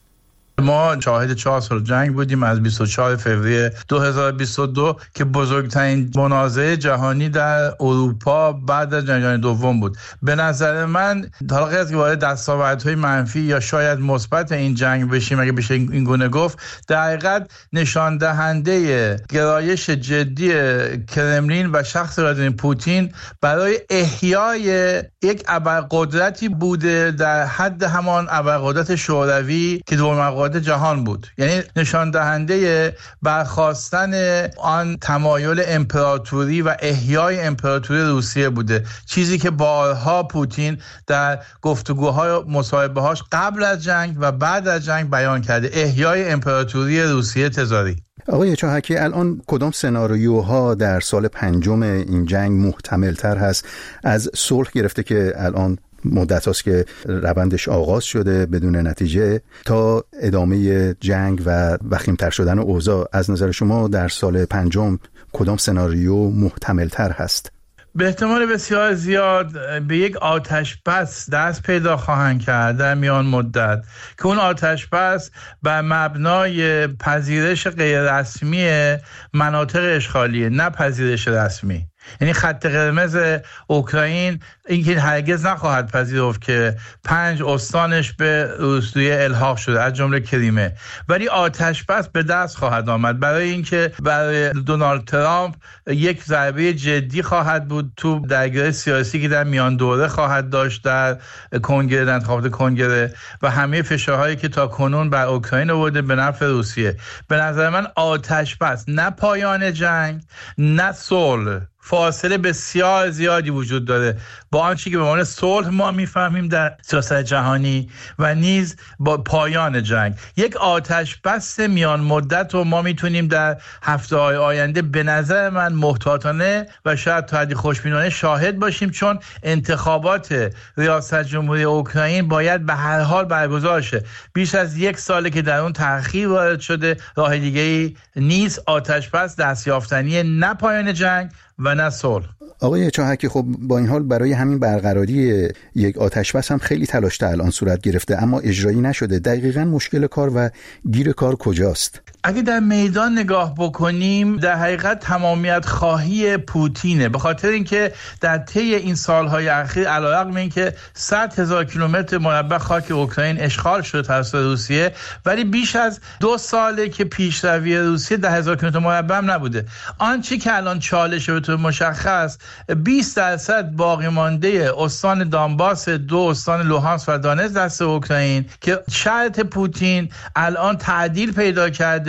ما شاهد 4 سال جنگ بودیم از 24 فوریه 2022 که بزرگترین منازعه جهانی در اروپا بعد از جنگ جهانی دوم بود. به نظر من حالا غیر از که وارد دستاوردهای منفی یا شاید مثبت این جنگ بشیم، اگه بشه این گونه گفت، در حقیقت نشان دهنده گرایش جدی کرملین و شخص ولادیمیر پوتین برای احیای یک ابرقدرتی بوده در حد همان ابرقدرت شوروی که دوم جهان بود. یعنی نشان دهنده برخاستن آن تمایل امپراتوری و احیای امپراتوری روسیه بوده، چیزی که بارها پوتین در گفتگوهای مصاحبه‌هاش قبل از جنگ و بعد از جنگ بیان کرده، احیای امپراتوری روسیه تزاری. آقای چاهکی، الان کدام سناریوها در سال 5 این جنگ محتمل تر هست؟ از صلح گرفته که الان مدت هاست که روندش آغاز شده بدون نتیجه تا ادامه جنگ و وخیم‌تر شدن اوضاع، از نظر شما در سال 5 کدام سناریو محتمل تر هست؟ به احتمال بسیار زیاد به یک آتش بس دست پیدا خواهند کرد در میان مدت که اون آتش بس بر مبنای پذیرش غیر رسمی مناطق اشغالیه، نه پذیرش رسمی. یعنی خط قرمز اوکراین اینکه هرگز نخواهد پذیرفت که 5 استانش به روسیه الحاق شده از جمله کریمه، ولی آتش بس به دست خواهد آمد برای اینکه برای دونالد ترامپ یک ضربه جدی خواهد بود تو درگیری سیاسی که در میان دوره خواهد داشت در کنگره، در انتخابات کنگره و همه فشارهایی که تا کنون بر اوکراین آورده به نفع روسیه. به نظر من آتش بس، نه پایان جنگ، نه صلح، فاصله بسیار زیادی وجود داره با آنچه که به معنی صلح ما میفهمیم در سیاست جهانی و نیز با پایان جنگ. یک آتش بس میان مدت رو ما میتونیم در هفته‌های آینده به نظر من محتاطانه و شاید تا حدی خوشبینانه شاهد باشیم، چون انتخابات ریاست جمهوری اوکراین باید به هر حال برگزار شه. بیش از 1 ساله که در اون تأخیر وارد شده، راه دیگه‌ای نیست. آتش بس دستیافتنی، نه پایان جنگ و نه صلح. آقای چاهکی، خب با این حال برای همین برقراری یک آتشبس هم خیلی تلاش تا الان صورت گرفته اما اجرایی نشده. دقیقاً مشکل کار و گیر کار کجاست؟ اگه در میدان نگاه بکنیم، در حقیقت تمامیت خواهی پوتینه، به خاطر اینکه در طی این سالهای اخیر علیرغم اینکه 100,000 کیلومتر مربع خاک اوکراین اشغال شده توسط روسیه، ولی بیش از 2 ساله که پیشروی روسیه 10,000 کیلومتر مربع هم نبوده. آنچه که الان چالشه به طور مشخص 20% باقی مانده استان دانباس، 2 استان لوهانسک و دانتسک دست اوکراین که شرط پوتین الان تعدیل پیدا کرده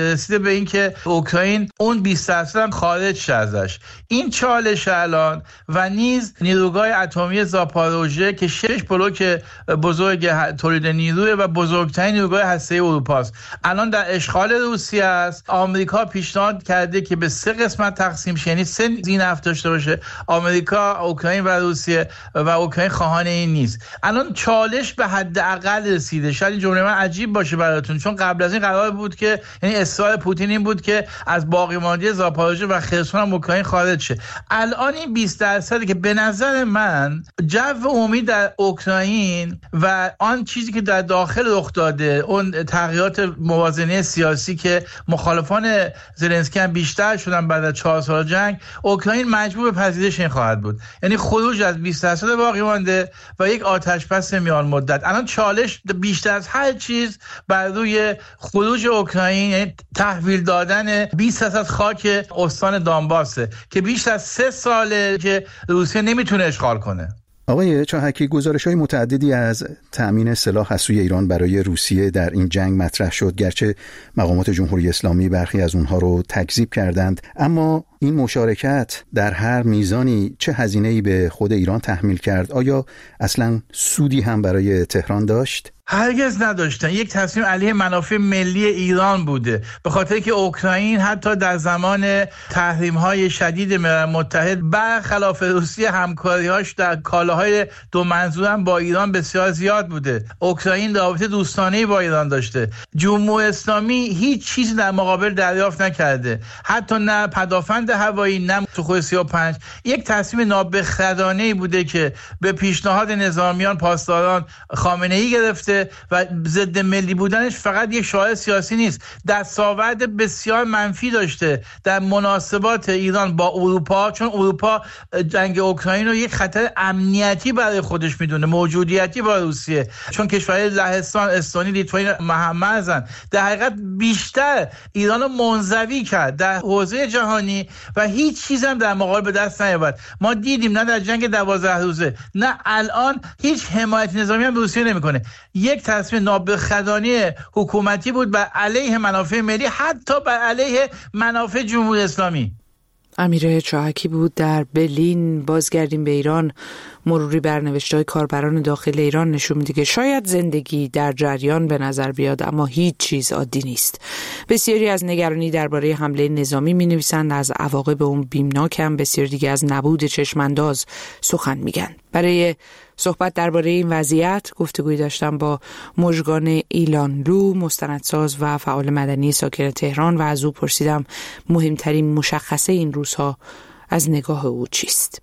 رسیده به این که اوکراین اون 20% هم خارج شه ازش. این چالش الان و نیز نیروگاه اتمی زاپاروژه که 6 بلوک بزرگ تولید نیروی و بزرگترین نیروگاه هسته‌ای اروپا است، الان در اشغال روسیه است. آمریکا پیشنهاد کرده که به 3 قسمت تقسیم شه، یعنی 3 زینف داشته باشه، آمریکا، اوکراین و روسیه، و اوکراین خواهان این نیست. الان چالش به حداقل رسیده. شاید این جمله من عجیب باشه براتون، چون قبل از این قرار بود که، یعنی اصرار پوتین این بود که از باقی ماندی زاپاروژه و خرسون هم اوکراین خارج شه. الان این 20% که به نظر من جو عمومی در اوکراین و آن چیزی که در داخل رخ داده، اون تغییرات موازنه سیاسی که مخالفان زلنسکی هم بیشتر شدن بعد از 4 سال جنگ، اوکراین مجبور به پذیرش این خواهد بود. یعنی خروج از 20% باقی مانده و یک آتش‌بس میان مدت. الان چالش بیشتر از هر چیز بر روی خروج اوکراین، یعنی تحویل دادن 20% خاک استان دانباسه که بیشتر از 3 ساله که روسیه نمیتونه اشغال کنه. آقای چاهکی، گزارش‌های متعددی از تأمین سلاح از سوی ایران برای روسیه در این جنگ مطرح شد، گرچه مقامات جمهوری اسلامی برخی از اونها رو تکذیب کردند، اما این مشارکت در هر میزانی چه هزینه‌ای به خود ایران تحمیل کرد؟ آیا اصلاً سودی هم برای تهران داشت؟ هرگز نداشتن. یک تصمیم علیه منافع ملی ایران بوده، به خاطر که اوکراین حتی در زمان تحریم‌های شدید ملل متحد برخلاف روسیه همکاری‌هاش در کالاهای دو منظور هم با ایران بسیار زیاد بوده. اوکراین رابطه دوستانه‌ای با ایران داشته. جمهوری اسلامی هیچ چیزی در مقابل دریافت نکرده، حتی نه پدافند هوایی، نه سوخوی 35. یک تصمیم نابخردانه‌ای بوده که به پیشنهاد نظامیان پاسداران خامنه‌ای گرفته و ضد ملی بودنش فقط یک شعار سیاسی نیست، دستاورد بسیار منفی داشته در مناسبات ایران با اروپا، چون اروپا جنگ اوکراین رو یک خطر امنیتی برای خودش میدونه، موجودیتی با روسیه، چون کشورهای لهستان، استونی، لیتوانی محمرزن. در حقیقت بیشتر ایران رو منزوی کرد در حوزه جهانی و هیچ چیز هم در مقابل به دست نیاورد. ما دیدیم نه در جنگ 12 روزه، نه الان هیچ حمایت نظامی هم روسیه نمیکنه. یک تصمیم نابخردانه حکومتی بود بر علیه منافع ملی، حتی بر علیه منافع جمهوری اسلامی. امیر چاهکی بود در برلین. بازگردیم به ایران. مروری بر نوشته‌های کاربران داخل ایران نشون میده که شاید زندگی در جریان به نظر بیاد، اما هیچ چیز عادی نیست. بسیاری از نگرانی درباره حمله نظامی می‌نویسند، از عواقب اون بیمناک هم بسیار دیگه از نبود چشمانداز سخن میگن. برای صحبت درباره این وضعیت گفتگوی داشتم با مژگان ایلانلو، مستندساز و فعال مدنی ساکن تهران، و از او پرسیدم مهمترین مشخصه این روزها از نگاه او چیست.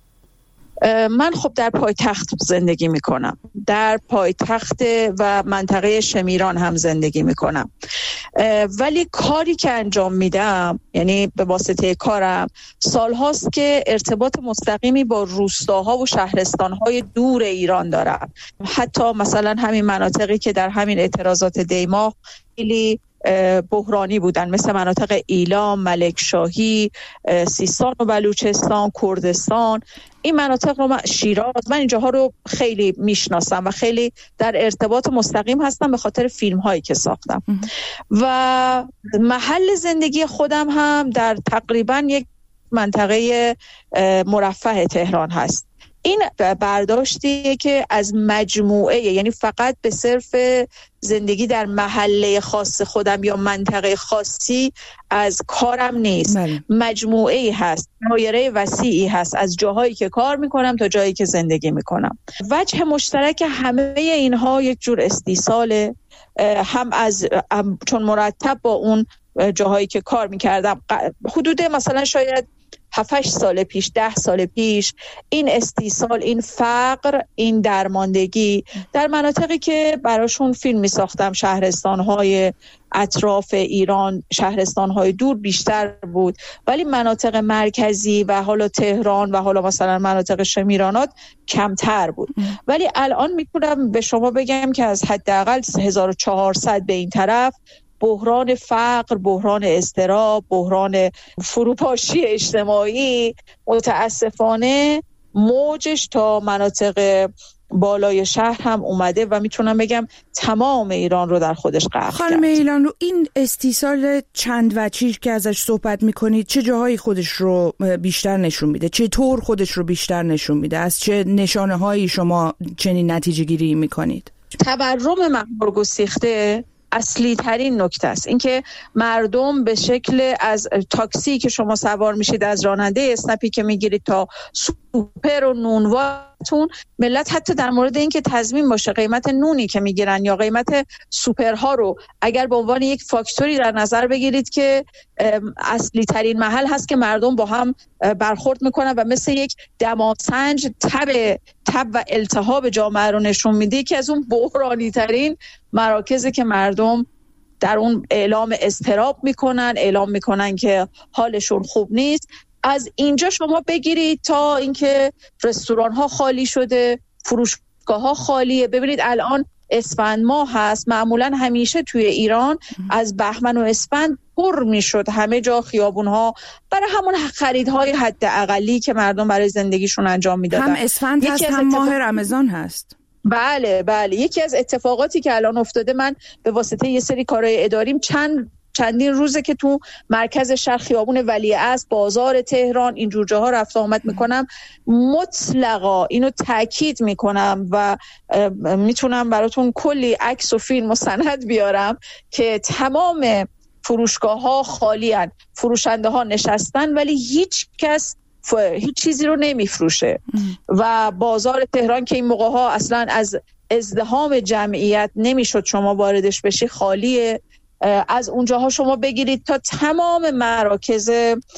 من خب در پایتخت زندگی میکنم، در پایتخت و منطقه شمیران هم زندگی میکنم، ولی کاری که انجام میدم، یعنی به واسطه کارم، سالهاست که ارتباط مستقیمی با روستاها و شهرستانهای دور ایران دارم. حتی مثلا همین مناطقی که در همین اعتراضات دیماه خیلی بحرانی بودن، مثل مناطق ایلام، ملکشاهی، سیستان و بلوچستان، کردستان، این مناطق رو شیراز، من اینجاها رو خیلی میشناسم و خیلی در ارتباط مستقیم هستم به خاطر فیلم هایی که ساختم. و محل زندگی خودم هم در تقریبا یک منطقه مرفه تهران هست. این برداشتیه که از مجموعه، یعنی فقط به صرف زندگی در محله خاص خودم یا منطقه خاصی از کارم نیست. مجموعه‌ای هست، دایره وسیعی هست از جاهایی که کار میکنم تا جایی که زندگی میکنم. وجه مشترک همه اینها یک جور استیصاله، هم از چون مرتب با اون جاهایی که کار میکردم، حدود مثلا شاید 7-8 سال پیش، 10 سال پیش، این استیصال، این فقر، این درماندگی در مناطقی که براشون فیلم می ساختم، شهرستان‌های اطراف ایران، شهرستان‌های دور بیشتر بود، ولی مناطق مرکزی و حالا تهران و حالا مثلا مناطق شمیرانات کمتر بود. ولی الان میتونم به شما بگم که از حداقل 1400 به این طرف بحران فقر، بحران اضطراب، بحران فروپاشی اجتماعی متاسفانه موجش تا مناطق بالای شهر هم اومده و میتونم بگم تمام ایران رو در خودش غرق کرد. خانم ایلانلو، این استیصال چند وجهی که ازش صحبت میکنید چه جاهایی خودش رو بیشتر نشون میده؟ چطور خودش رو بیشتر نشون میده؟ از چه نشانه هایی شما چنین نتیجه گیری میکنید؟ تورم مهار گسیخته اصلی ترین نکته است. اینکه مردم به شکل از تاکسی که شما سوار میشید، از راننده اسنپی که میگیرید تا سوپر و نونواتون، ملت حتی در مورد اینکه تضمین باشه قیمت نونی که میگیرن یا قیمت سوپرها رو اگر به عنوان یک فاکتوری در نظر بگیرید که اصلی ترین محل هست که مردم با هم برخورد میکنن و مثل یک دماسنج تب و التهاب جامعه رو نشون میده، که از اون بحرانی ترین مراکزی که مردم در اون اعلام اضطراب میکنن، اعلام میکنن که حالشون خوب نیست. از اینجا شما بگیرید تا اینکه رستوران ها خالی شده، فروشگاه ها خالیه. ببینید الان اسفند ماه هست، معمولا همیشه توی ایران از بهمن و اسفند پر میشد همه جا خیابون ها برای همون خریدهای حد اقلی که مردم برای زندگیشون انجام میدادن. هم اسفند هست هم ماه رمضان هست. بله یکی از اتفاقاتی که الان افتاده، من به واسطه یه سری کارهای اداریم چندین روزه که تو مرکز شهر خیابون ولیعصر، بازار تهران، اینجور جاها رفت آمد میکنم. مطلقا اینو تاکید میکنم و میتونم براتون کلی عکس و فیلم و سند بیارم که تمام فروشگاه ها خالی هن، فروشنده ها نشستن ولی هیچ کس هیچ چیزی رو نمیفروشه. و بازار تهران که این موقع ها اصلا از ازدحام جمعیت نمیشد شما واردش بشی، خالیه. از اونجاها شما بگیرید تا تمام مراکز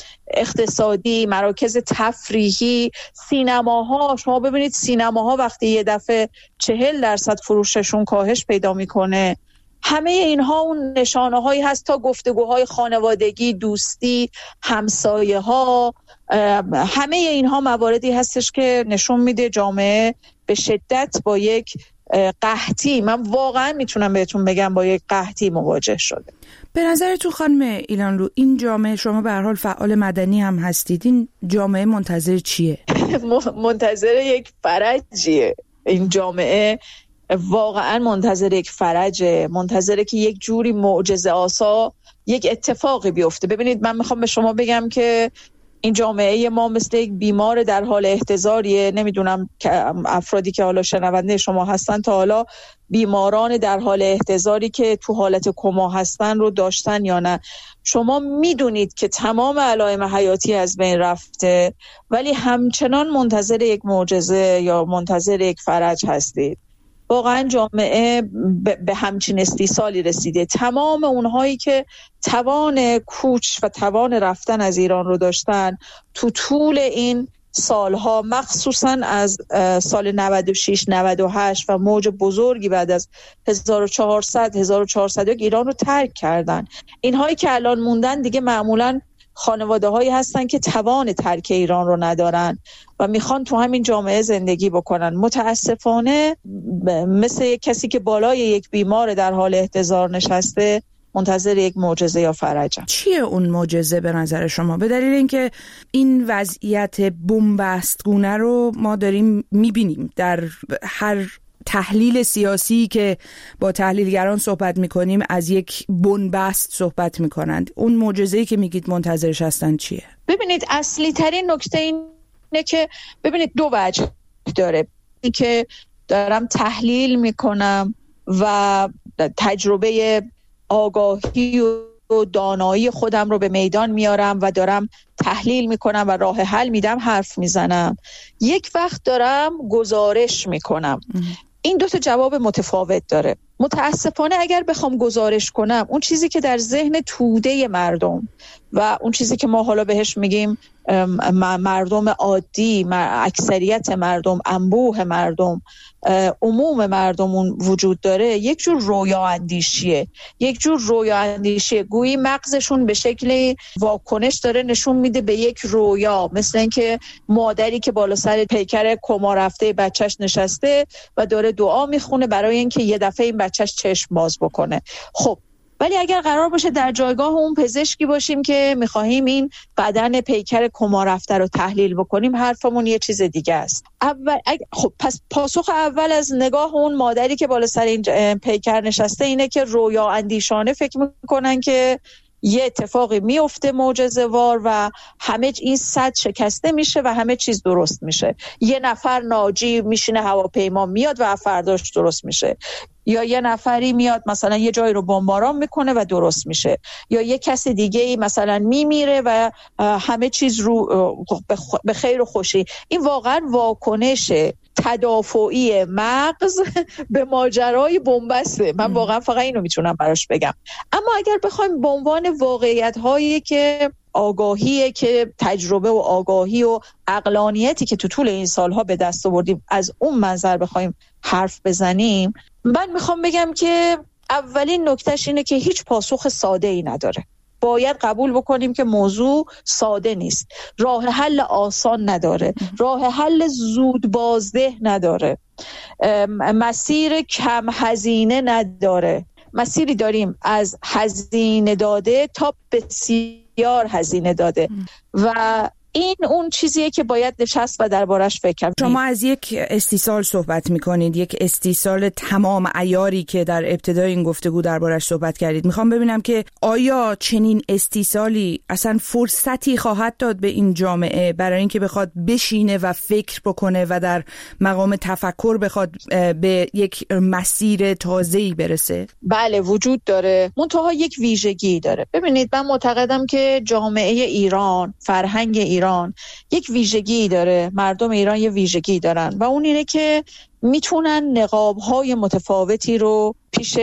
اقتصادی، مراکز تفریحی، سینماها. شما ببینید سینماها وقتی یه دفعه 40% فروششون کاهش پیدا میکنه، همه اینها اون نشانه هایی هست تا گفتگوهای خانوادگی، دوستی، همسایه ها. همه اینها مواردی هستش که نشون میده جامعه به شدت با یک قحطی، من واقعا میتونم بهتون بگم با یک قحطی مواجه شده. به نظرتون خانم ایلانلو، این جامعه، شما به هر حال فعال مدنی هم هستید، این جامعه منتظر چیه؟ منتظر یک فرجیه. این جامعه واقعا منتظر یک فرجه، منتظره که یک جوری معجزه آسا یک اتفاقی بیفته. ببینید من میخوام به شما بگم که این جامعه ما مثل یک بیمار در حال احتضاریه. نمیدونم که افرادی که حالا شنونده شما هستن تا حالا بیماران در حال احتضاری که تو حالت کما هستن رو داشتن یا نه. شما میدونید که تمام علائم حیاتی از بین رفته ولی همچنان منتظر یک معجزه یا منتظر یک فرج هستید. واقعا جامعه به همچین استیصالی رسیده. تمام اونهایی که توان کوچ و توان رفتن از ایران رو داشتن تو طول این سالها، مخصوصا از سال 96 98 و موج بزرگی بعد از 1400 ایران رو ترک کردن. اینهایی که الان موندن دیگه معمولاً خانواده هایی هستن که توان ترک ایران رو ندارن و میخوان تو همین جامعه زندگی بکنن. متاسفانه مثل کسی که بالای یک بیمار در حال احتضار نشسته، منتظر یک معجزه یا فرجه. چیه اون معجزه به نظر شما؟ به دلیل اینکه این وضعیت بنبستگونه رو ما داریم میبینیم در هر تحلیل سیاسی که با تحلیلگران صحبت میکنیم، از یک بنبست صحبت میکنند. اون معجزه‌ای که میگید منتظرش هستن چیه؟ ببینید اصلی ترین نکته اینه که ببینید دو وجه داره. این که دارم تحلیل میکنم و تجربه آگاهی و دانایی خودم رو به میدان میارم و دارم تحلیل میکنم و راه حل میدم، حرف میزنم. یک وقت دارم گزارش میکنم. این دو تا جواب متفاوت داره. متاسفانه اگر بخوام گزارش کنم، اون چیزی که در ذهن توده مردم و اون چیزی که ما حالا بهش میگیم مردم عادی، اکثریت مردم، انبوه مردم، عموم مردمون وجود داره، یک جور رویا اندیشیه. گویی مغزشون به شکل واکنش داره نشون میده به یک رویا، مثل اینکه مادری که بالا سر پیکر کما رفته بچهش نشسته و داره دعا میخونه برای اینکه یه دفعه این بچهش چشم باز بکنه. خب ولی اگر قرار باشه در جایگاه اون پزشکی باشیم که میخواهیم این بدن پیکر کما رفته رو تحلیل بکنیم، حرفمون یه چیز دیگه است. خب پس پاسخ اول از نگاه اون مادری که بالا سر این پیکر نشسته اینه که رویا اندیشانه فکر میکنن که یه اتفاقی میفته معجزه‌وار و همه این سد شکسته میشه و همه چیز درست میشه. یه نفر ناجی میشینه هواپیما میاد و فرداش درست میشه، یا یه نفری میاد مثلا یه جایی رو بمباران میکنه و درست میشه، یا یه کسی دیگه مثلا میمیره و همه چیز رو به خیر و خوشی. این واقعا واکنش تدافعی مغز به ماجرای بن‌بسته. من واقعا فقط اینو میتونم براش بگم. اما اگر بخوایم به عنوان واقعیت هایی که آگاهیه که تجربه و آگاهی و عقلانیتی که تو طول این سالها به دست آوردیم از اون منظر بخوایم حرف بزنیم، من میخوام بگم که اولین نکتهش اینه که هیچ پاسخ ساده ای نداره. باید قبول بکنیم که موضوع ساده نیست، راه حل آسان نداره، راه حل زود بازده نداره، مسیر کم هزینه نداره. مسیری داریم از هزینه داده تا بسیار هزینه داده و این اون چیزیه که باید نشست و دربارش فکر کنیم. شما از یک استیصال صحبت میکنید، یک استیصال تمام عیاری که در ابتدای این گفتگو دربارش صحبت کردید. میخوام ببینم که آیا چنین استیصالی اصلا فرصتی خواهد داد به این جامعه برای اینکه بخواد بشینه و فکر بکنه و در مقام تفکر بخواد به یک مسیر تازه‌ای برسه؟ بله وجود داره، منتها یک ویژگی داره. ببینید من معتقدم که جامعه ایران، فرهنگ ایران یک ویژگی داره، مردم ایران یه ویژگی دارن و اون اینه که میتونن نقاب‌های متفاوتی رو پیش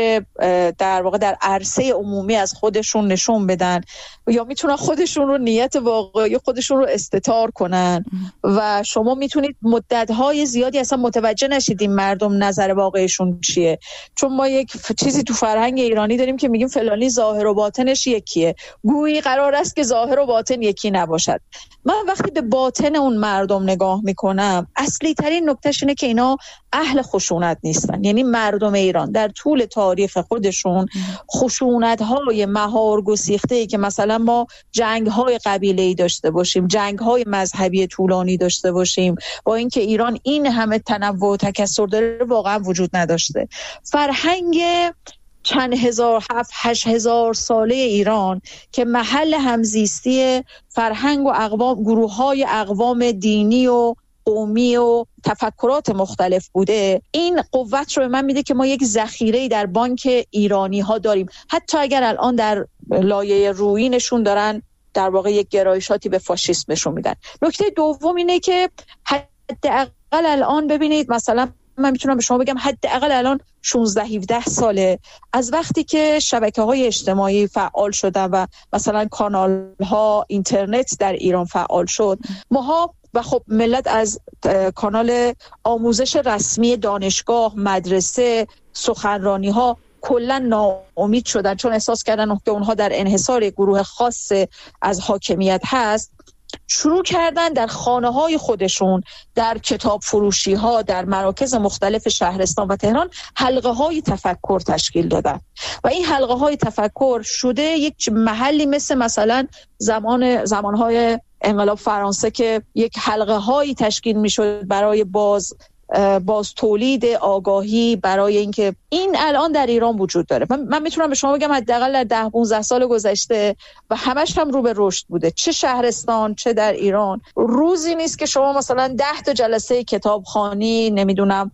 در واقع در عرصه عمومی از خودشون نشون بدن یا میتونن خودشون رو نیت واقعی خودشون رو استتار کنن و شما میتونید مدت‌های زیادی اصلا متوجه نشید این مردم نظر واقعیشون چیه، چون ما یک چیزی تو فرهنگ ایرانی داریم که میگیم فلانی ظاهر و باطنش یکیه، گویی قرار است که ظاهر و باطن یکی نباشد. من وقتی به باطن اون مردم نگاه میکنم اصلی ترین نکتهش اینه که اینا اهل خشونت نیستن. یعنی مردم ایران در طول تاریخ خودشون خشونت‌های مهار گسیخته‌ای که مثلا ما جنگ‌های قبیله‌ای داشته باشیم، جنگ‌های مذهبی طولانی داشته باشیم، با اینکه ایران این همه تنوع و تکثر داره واقعا وجود نداشته. فرهنگ چند هزار 7-8 ساله ایران که محل همزیستی فرهنگ و اقوام، گروه‌های اقوام دینی و قومی و تفکرات مختلف بوده، این قوت رو به من میده که ما یک ذخیره‌ای در بانک ایرانی ها داریم، حتی اگر الان در لایه رویینشون دارن در واقع یک گرایشاتی به فاشیسمشون میدن. نکته دوم اینه که حداقل الان ببینید، مثلا من میتونم به شما بگم حداقل الان 16-17 ساله از وقتی که شبکه‌های اجتماعی فعال شدن و مثلا کانال‌ها اینترنت در ایران فعال شد، ماها و خب ملت از کانال آموزش رسمی دانشگاه، مدرسه، سخنرانی‌ها کلا ناامید شدن، چون احساس کردن که اونها در انحصار گروه خاص از حاکمیت هست. شروع کردن در خانه‌های خودشون، در کتاب فروشی‌ها، در مراکز مختلف شهرستان و تهران حلقه‌های تفکر تشکیل دادن و این حلقه‌های تفکر شده یک محلی مثلا زمانهای انقلاب فرانسه که یک حلقه‌هایی تشکیل می‌شد برای باز تولید آگاهی، برای اینکه این الان در ایران وجود داره. من میتونم به شما بگم حداقل در 10-15 سال گذشته و همش هم رو به رشد بوده، چه شهرستان چه در ایران، روزی نیست که شما مثلا 10 تا جلسه کتابخوانی، نمیدونم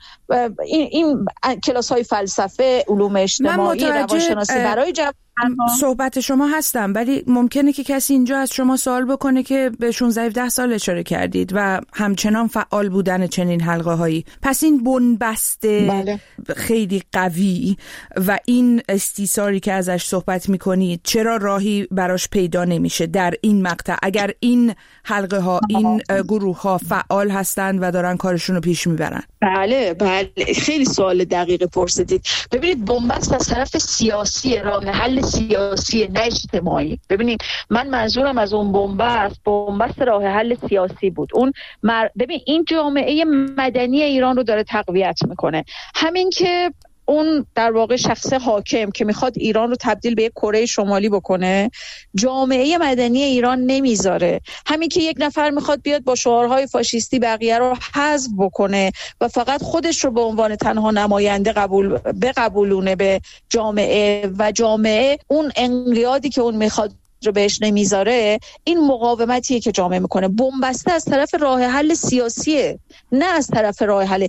این کلاس‌های فلسفه، علوم اجتماعی، روانشناسی برای صحبت شما هستم، ولی ممکنه که کسی اینجا از شما سوال بکنه که به 16-17 سال اشاره کردید و همچنان فعال بودن چنین حلقه هایی، پس این بن‌بسته خیلی قوی و این استیصاری که ازش صحبت میکنید چرا راهی براش پیدا نمیشه در این مقطع اگر این حلقه ها، این گروه ها فعال هستند و دارن کارشون رو پیش میبرن؟ بله خیلی سوال دقیق پرسیدید. ببینید بن‌بست از طرف سیاسی، راه حل سیاسی نه اجتماعی. ببینید من منظورم از اون بن‌بست راه حل سیاسی بود. ببین این جامعه مدنی ایران رو داره تقویت میکنه. همین که اون در واقع شخص حاکم که میخواد ایران رو تبدیل به یک کره شمالی بکنه، جامعه مدنی ایران نمیذاره. همین که یک نفر میخواد بیاد با شعارهای فاشیستی بقیه رو حذف بکنه و فقط خودش رو به عنوان تنها نماینده بقبولونه به جامعه و جامعه اون انقیادی که اون میخواد رو بهش نمیذاره، این مقاومتیه که جامعه میکنه. بنبسته از طرف راه حل سیاسیه، نه از طرف راه حل.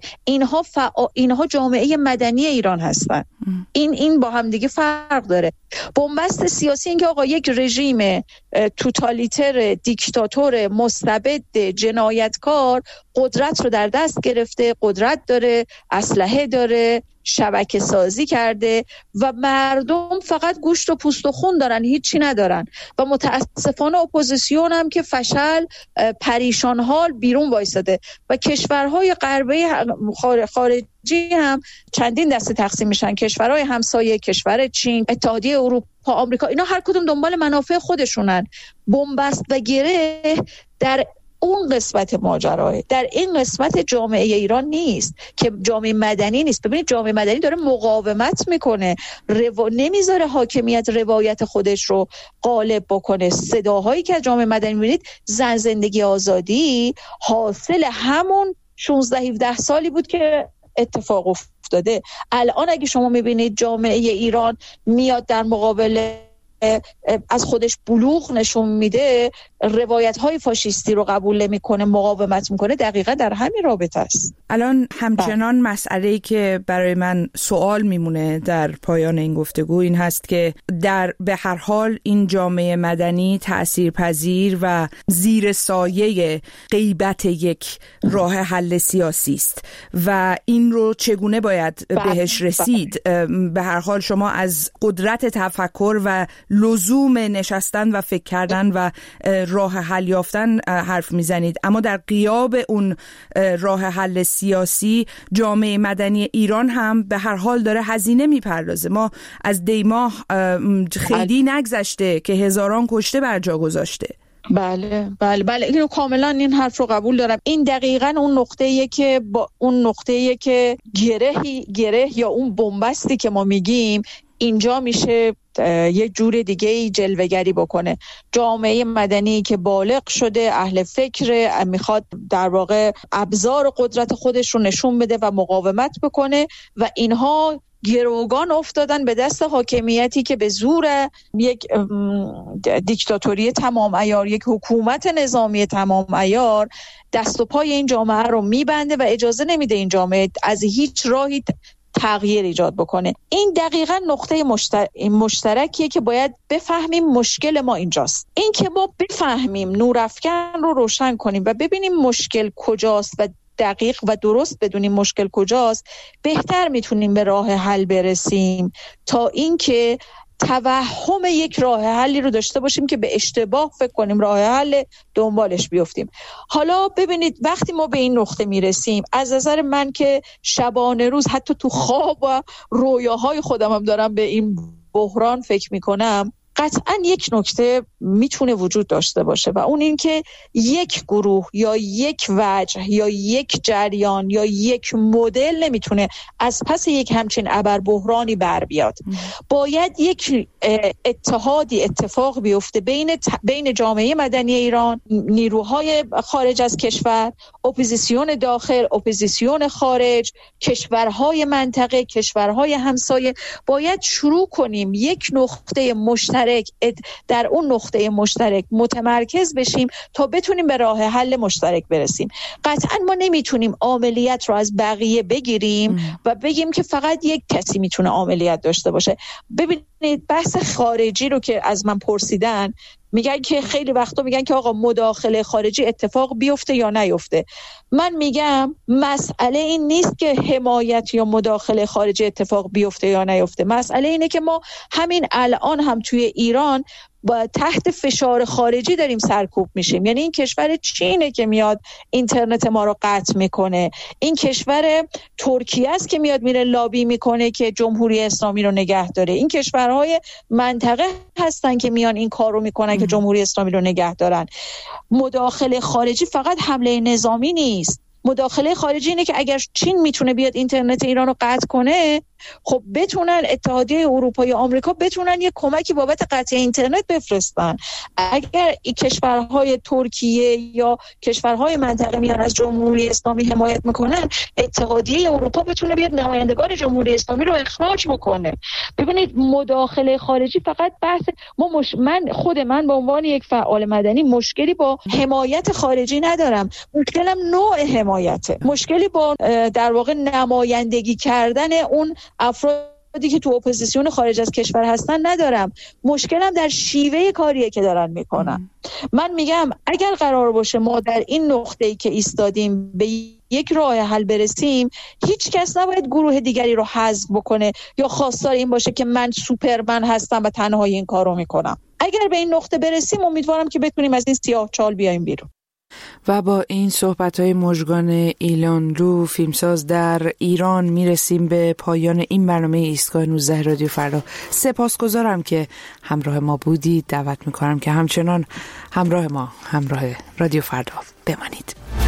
اینها جامعه مدنی ایران هستن. این با هم دیگه فرق داره. بنبست سیاسی این که آقا یک رژیم توتالیتر، دیکتاتور، مستبد، جنایتکار قدرت رو در دست گرفته، قدرت داره، اسلحه داره، شبکه سازی کرده و مردم فقط گوشت و پوست و خون دارن، هیچی ندارن. و متاسفانه اپوزیسیون هم که فشل، پریشان حال بیرون وایساده و کشورهای غربی خارجی هم چندین دسته تقسیم میشن. کشورهای همسایه، کشور چین، اتحادیه اروپا، آمریکا، اینا هر کدوم دنبال منافع خودشونن. بنبست و گره در اون قسمت ماجراه، در این قسمت جامعه ایران نیست که جامعه مدنی نیست. ببینید جامعه مدنی داره مقاومت میکنه، نمیذاره حاکمیت روایت خودش رو غالب بکنه. صداهایی که از جامعه مدنی میبینید، زن زندگی آزادی حاصل همون 16-17 سالی بود که اتفاق افتاده. الان اگه شما میبینید جامعه ایران میاد در مقابل از خودش بلوغ نشون میده، روایت‌های فاشیستی رو قبول نمی‌کنه، مقاومت می‌کنه، دقیقاً در همین رابطه است. الان همچنان مسئله‌ای که برای من سوال میمونه در پایان این گفتگو این هست که به هر حال این جامعه مدنی تأثیرپذیر و زیر سایه غیبت یک راه حل سیاسی است و این رو چگونه باید بهش رسید؟ به هر حال شما از قدرت تفکر و لزوم نشستن و فکر کردن و راه حل یافتن حرف میزنید، اما در غیاب اون راه حل سیاسی جامعه مدنی ایران هم به هر حال داره هزینه میپردازه. ما از دیماه خیلی نگذشته که هزاران کشته بر جا گذاشته. بله اینو کاملا این حرف رو قبول دارم. این دقیقاً اون نقطه‌ایه که گره یا اون بنبستی که ما میگیم اینجا میشه یه جور دیگه جلوه‌گری بکنه. جامعه مدنی که بالغ شده، اهل فکر، میخواد در واقع ابزار قدرت خودش رو نشون بده و مقاومت بکنه و اینها گروگان افتادن به دست حاکمیتی که به زور یک دیکتاتوری تمام عیار، یک حکومت نظامی تمام عیار دست و پای این جامعه رو میبنده و اجازه نمیده این جامعه از هیچ راهی تغییر ایجاد بکنه. این دقیقاً نقطه مشترکیه که باید بفهمیم مشکل ما اینجاست. این که ما بفهمیم، نورافکن رو روشن کنیم و ببینیم مشکل کجاست و دقیق و درست بدونیم مشکل کجاست، بهتر میتونیم به راه حل برسیم تا اینکه توهم یک راه حلی رو داشته باشیم که به اشتباه فکر کنیم راه حل دنبالش بیفتیم. حالا ببینید وقتی ما به این نقطه میرسیم، از نظر من که شبانه روز حتی تو خواب و رویاهای خودم هم دارم به این بحران فکر میکنم، قطعا یک نکته میتونه وجود داشته باشه و اون این که یک گروه یا یک وجه یا یک جریان یا یک مدل نمیتونه از پس یک همچین ابر بحرانی بر بیاد. باید یک اتحادی اتفاق بیفته بین جامعه مدنی ایران، نیروهای خارج از کشور، اپوزیسیون داخل، اپوزیسیون خارج، کشورهای منطقه، کشورهای همسایه. باید شروع کنیم یک نقطه مشترک، در اون نقطه مشترک متمرکز بشیم تا بتونیم به راه حل مشترک برسیم. قطعا ما نمیتونیم عاملیت رو از بقیه بگیریم و بگیم که فقط یک کسی میتونه عاملیت داشته باشه. ببینید بحث خارجی رو که از من پرسیدن، میگن که خیلی وقتا میگن که آقا مداخله خارجی اتفاق بیفته یا نیفته. من میگم مسئله این نیست که حمایت یا مداخله خارجی اتفاق بیفته یا نیفته. مسئله اینه که ما همین الان هم توی ایران با تحت فشار خارجی داریم سرکوب میشیم. یعنی این کشور چینه که میاد اینترنت ما رو قطع میکنه، این کشور ترکیه است که میاد میره لابی میکنه که جمهوری اسلامی رو نگه داره، این کشورهای منطقه هستن که میان این کار رو میکنن که جمهوری اسلامی رو نگه دارن. مداخله خارجی فقط حمله نظامی نیست. مداخله خارجی اینه که اگر چین میتونه بیاد اینترنت ایران رو قطع کنه، خب بتونن اتحادیه اروپا یا آمریکا بتونن یه کمکی بابت قطع اینترنت بفرستن. اگر این کشورهای ترکیه یا کشورهای منطقه میان از جمهوری اسلامی حمایت میکنن، اتحادیه اروپا بتونه بیاد نمایندگان جمهوری اسلامی رو اخراج بکنه. ببینید مداخله خارجی فقط بحث من به عنوان یک فعال مدنی مشکلی با حمایت خارجی ندارم، مشکلم نوع حمایته، مشکلی با در واقع نمایندگی کردن اون افرادی که تو اپوزیسیون خارج از کشور هستن ندارم، مشکلم در شیوه کاریه که دارن میکنن. من میگم اگر قرار باشه ما در این نقطه‌ای که ایستادیم به یک راه حل برسیم، هیچ کس نباید گروه دیگری رو حذف بکنه یا خواستار این باشه که من سوپرمن هستم و تنهایی این کارو میکنم. اگر به این نقطه برسیم امیدوارم که بتونیم از این سیاه چال بیایم بیرون. و با این صحبت‌های مژگان ایلانلو فیلمساز در ایران میرسیم به پایان این برنامه ایستگاه 19 رادیو فردا. سپاسگزارم که همراه ما بودید. دعوت میکنم که همچنان همراه رادیو فردا بمانید.